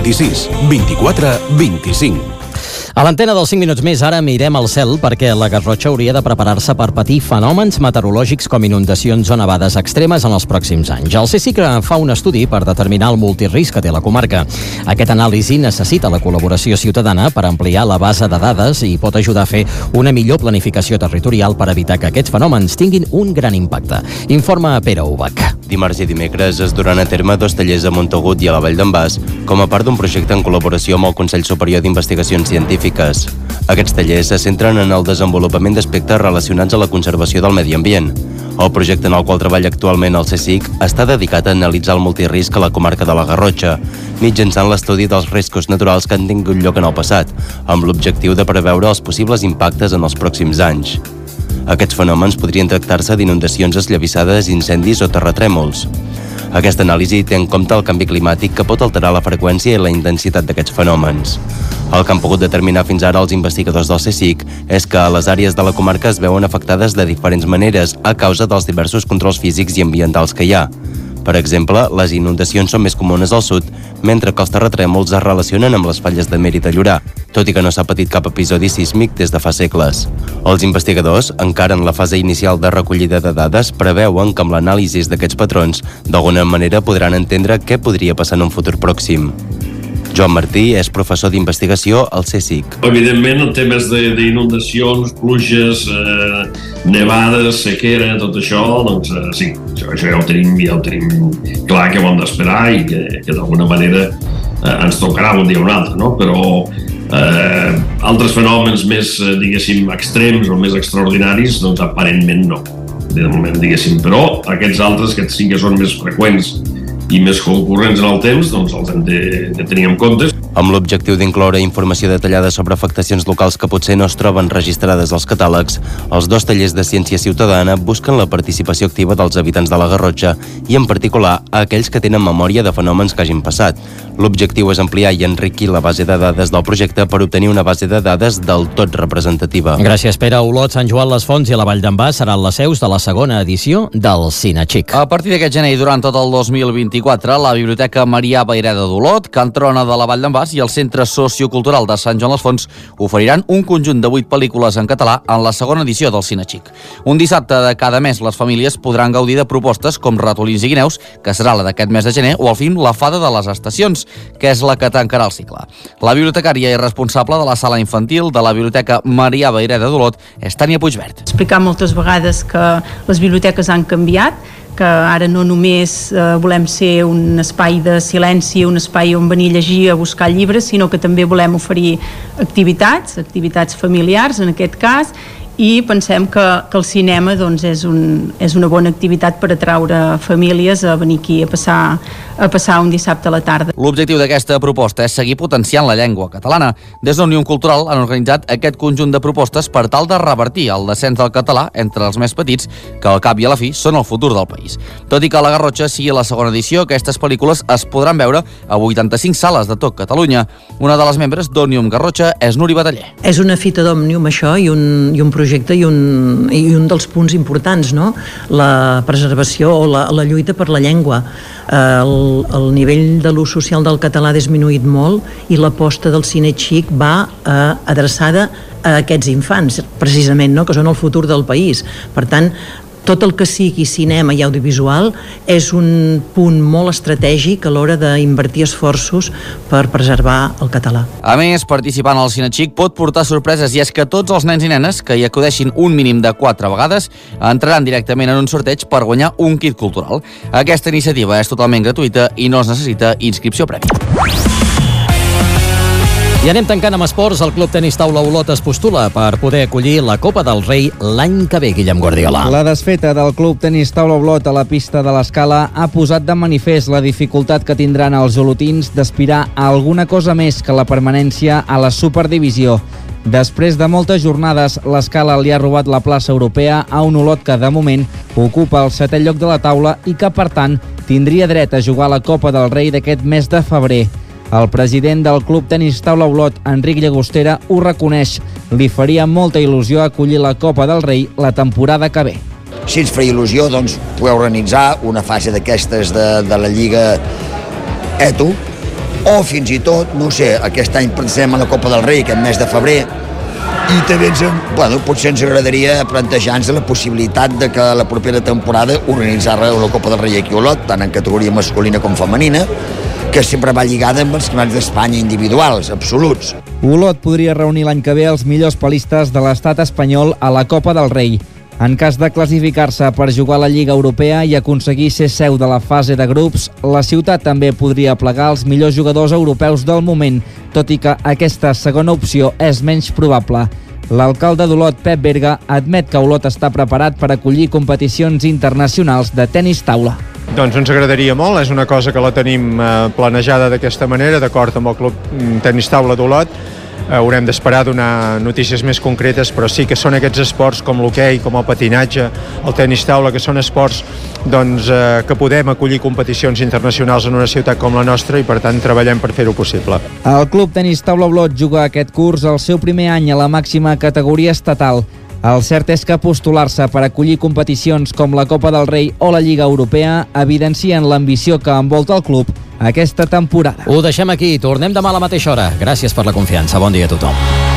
Speaker 3: 26 24 25.
Speaker 1: A l'antena dels 5 minuts més, ara mirem al cel perquè la Garrotxa hauria de preparar-se per patir fenòmens meteorològics com inundacions o nevades extremes en els pròxims anys. El CSIC fa un estudi per determinar el multirisc que té la comarca. Aquest anàlisi necessita la col·laboració ciutadana per ampliar la base de dades i pot ajudar a fer una millor planificació territorial per evitar que aquests fenòmens tinguin un gran impacte. Informa Pere Ubach.
Speaker 16: Dimarts i dimecres es duran a terme 2 tallers a Montagut i a la Vall d'en Bas com a part d'un projecte en col·laboració amb el Consell Superior d'Investigacions Científiques. Aquests tallers se centren en el desenvolupament d'aspectes relacionats a la conservació del medi ambient. El projecte en el qual treballa actualment el CSIC està dedicat a analitzar el multirisc a la comarca de la Garrotxa, mitjançant l'estudi dels riscos naturals que han tingut lloc en el passat, amb l'objectiu de preveure els possibles impactes en els pròxims anys. Aquests fenòmens podrien tractar-se d'inundacions esllavissades, incendis o terratrèmols. Aquesta anàlisi té en compte el canvi climàtic que pot alterar la freqüència i la intensitat d'aquests fenòmens. El que han pogut determinar fins ara els investigadors del CSIC és que les àrees de la comarca es veuen afectades de diferents maneres a causa dels diversos controls físics i ambientals que hi ha. Per exemple, les inundacions són més comunes al sud, mentre que els terratrèmols es relacionen amb les falles de Mer i de Llorar, tot i que no s'ha patit cap episodi sísmic des de fa segles. Els investigadors, encara en la fase inicial de recollida de dades, preveuen que amb l'anàlisi d'aquests patrons, d'alguna manera podran entendre què podria passar en un futur pròxim. Joan Martí és professor d'investigació al CSIC.
Speaker 17: Evidentment, en temes d'inundacions, pluges, nevades, sequera, tot això, doncs sí, això ja ho tenim clar que ho hem d'esperar i que d'alguna manera ens tocarà un dia o un altre, no? Però altres fenòmens més, diguéssim, extrems o més extraordinaris, doncs aparentment no, de moment, diguéssim. Però aquests altres, que sí que són més freqüents i més concurrents en el temps, doncs els hem de tenir en compte.
Speaker 16: Amb l'objectiu d'incloure informació detallada sobre afectacions locals que potser no es troben registrades als catàlegs, els 2 tallers de ciència ciutadana busquen la participació activa dels habitants de la Garrotxa i, en particular, a aquells que tenen memòria de fenòmens que hagin passat. L'objectiu és ampliar i enriquir la base de dades del projecte per obtenir una base de dades del tot representativa.
Speaker 1: Gràcies, Pere. Olot, Sant Joan les Fonts i la Vall d'en Bas seran les seus de la segona edició del Cinexic.
Speaker 2: A partir d'aquest gener i durant tot el 2024, la Biblioteca Marià Vayreda d'Olot, Can Trona de la Vall d'en Bas i el Centre Sociocultural de Sant Joan les Fonts oferiran un conjunt de 8 pel·lícules en català en la segona edició del Cinexic. Un dissabte de cada mes les famílies podran gaudir de propostes com Ratolins i Guineus, que serà la d'aquest mes de gener, o el film La Fada de les Estacions, que és la que tancarà el cicle. La bibliotecària i responsable de la sala infantil de la Biblioteca Marià Vayreda d'Olot és Tània Puigvert.
Speaker 20: Explicar moltes vegades que les biblioteques han canviat, que ara no només volem ser un espai de silenci, un espai on venir a llegir, a buscar llibres, sinó que també volem oferir activitats familiars en aquest cas, i pensem que el cinema doncs, és una bona activitat per atraure famílies a venir aquí a passar un dissabte a la tarda.
Speaker 2: L'objectiu d'aquesta proposta és seguir potenciant la llengua catalana. Des d'Òmnium Cultural han organitzat aquest conjunt de propostes per tal de revertir el descens del català entre els més petits, que al cap i a la fi són el futur del país. Tot i que la Garrotxa sigui la segona edició, aquestes pel·lícules es podran veure a 85 sales de tot Catalunya. Una de les membres d'Òmnium Garrotxa és Núria Bataller.
Speaker 4: És una fita d'Òmnium, això, i un projecte i un dels punts importants, no? La preservació o la lluita per la llengua. El nivell de l'ús social del català ha disminuït molt i l'aposta del cine xic va adreçada a aquests infants, precisament, no? Que són el futur del país. Per tant, tot el que sigui cinema i audiovisual és un punt molt estratègic a l'hora d'invertir esforços per preservar el català.
Speaker 2: A més, participar en el Cine Xic pot portar sorpreses, i és que tots els nens i nenes que hi acudeixin un mínim de 4 vegades entraran directament en un sorteig per guanyar un kit cultural. Aquesta iniciativa és totalment gratuïta i no es necessita inscripció prèvia.
Speaker 1: I anem tancant amb esports. El Club Tenis Taula Olot es postula per poder acollir la Copa del Rei l'any que ve, Guillem Guardiola.
Speaker 19: La desfeta del Club Tenis Taula Olot a la pista de l'Escala ha posat de manifest la dificultat que tindran els olotins d'aspirar a alguna cosa més que la permanència a la Superdivisió. Després de moltes jornades, l'Escala li ha robat la plaça europea a un Olot que, de moment, ocupa el 7è lloc de la taula i que, per tant, tindria dret a jugar la Copa del Rei d'aquest mes de febrer. El president del Club Tenis Taula Olot, Enric Llagostera, ho reconeix. Li faria molta il·lusió acollir la Copa del Rei la temporada que ve.
Speaker 21: Si ens faria il·lusió, doncs, poder organitzar una fase d'aquestes de la Lliga ETO, o fins i tot, no sé, aquest any participem a la Copa del Rei, aquest mes de febrer, i també potser ens agradaria plantejar-nos la possibilitat de que la propera temporada organitzar la Copa del Rei aquí a Olot, tant en categoria masculina com femenina, que sempre va lligada amb els campionats d'Espanya individuals, absoluts.
Speaker 19: Olot podria reunir l'any que ve els millors palistes de l'estat espanyol a la Copa del Rei. En cas de classificar-se per jugar a la Lliga Europea i aconseguir ser seu de la fase de grups, la ciutat també podria plegar els millors jugadors europeus del moment, tot i que aquesta segona opció és menys probable. L'alcalde d'Olot, Pep Berga, admet que Olot està preparat per acollir competicions internacionals de tenis taula.
Speaker 24: Doncs ens agradaria molt, és una cosa que la tenim planejada d'aquesta manera, d'acord amb el Club Tenis Taula d'Olot. Haurem d'esperar donar notícies més concretes, però sí que són aquests esports com l'hoquei, com el patinatge, el tenis taula, que són esports que podem acollir competicions internacionals en una ciutat com la nostra i per tant treballem per fer-ho possible.
Speaker 19: El Club Tenis Taula Olot juga aquest curs el seu primer any a la màxima categoria estatal. El cert és que postular-se per acollir competicions com la Copa del Rei o la Lliga Europea evidencien l'ambició que envolta el club aquesta temporada.
Speaker 1: Ho deixem aquí, tornem demà a la mateixa hora. Gràcies per la confiança, bon dia a tothom.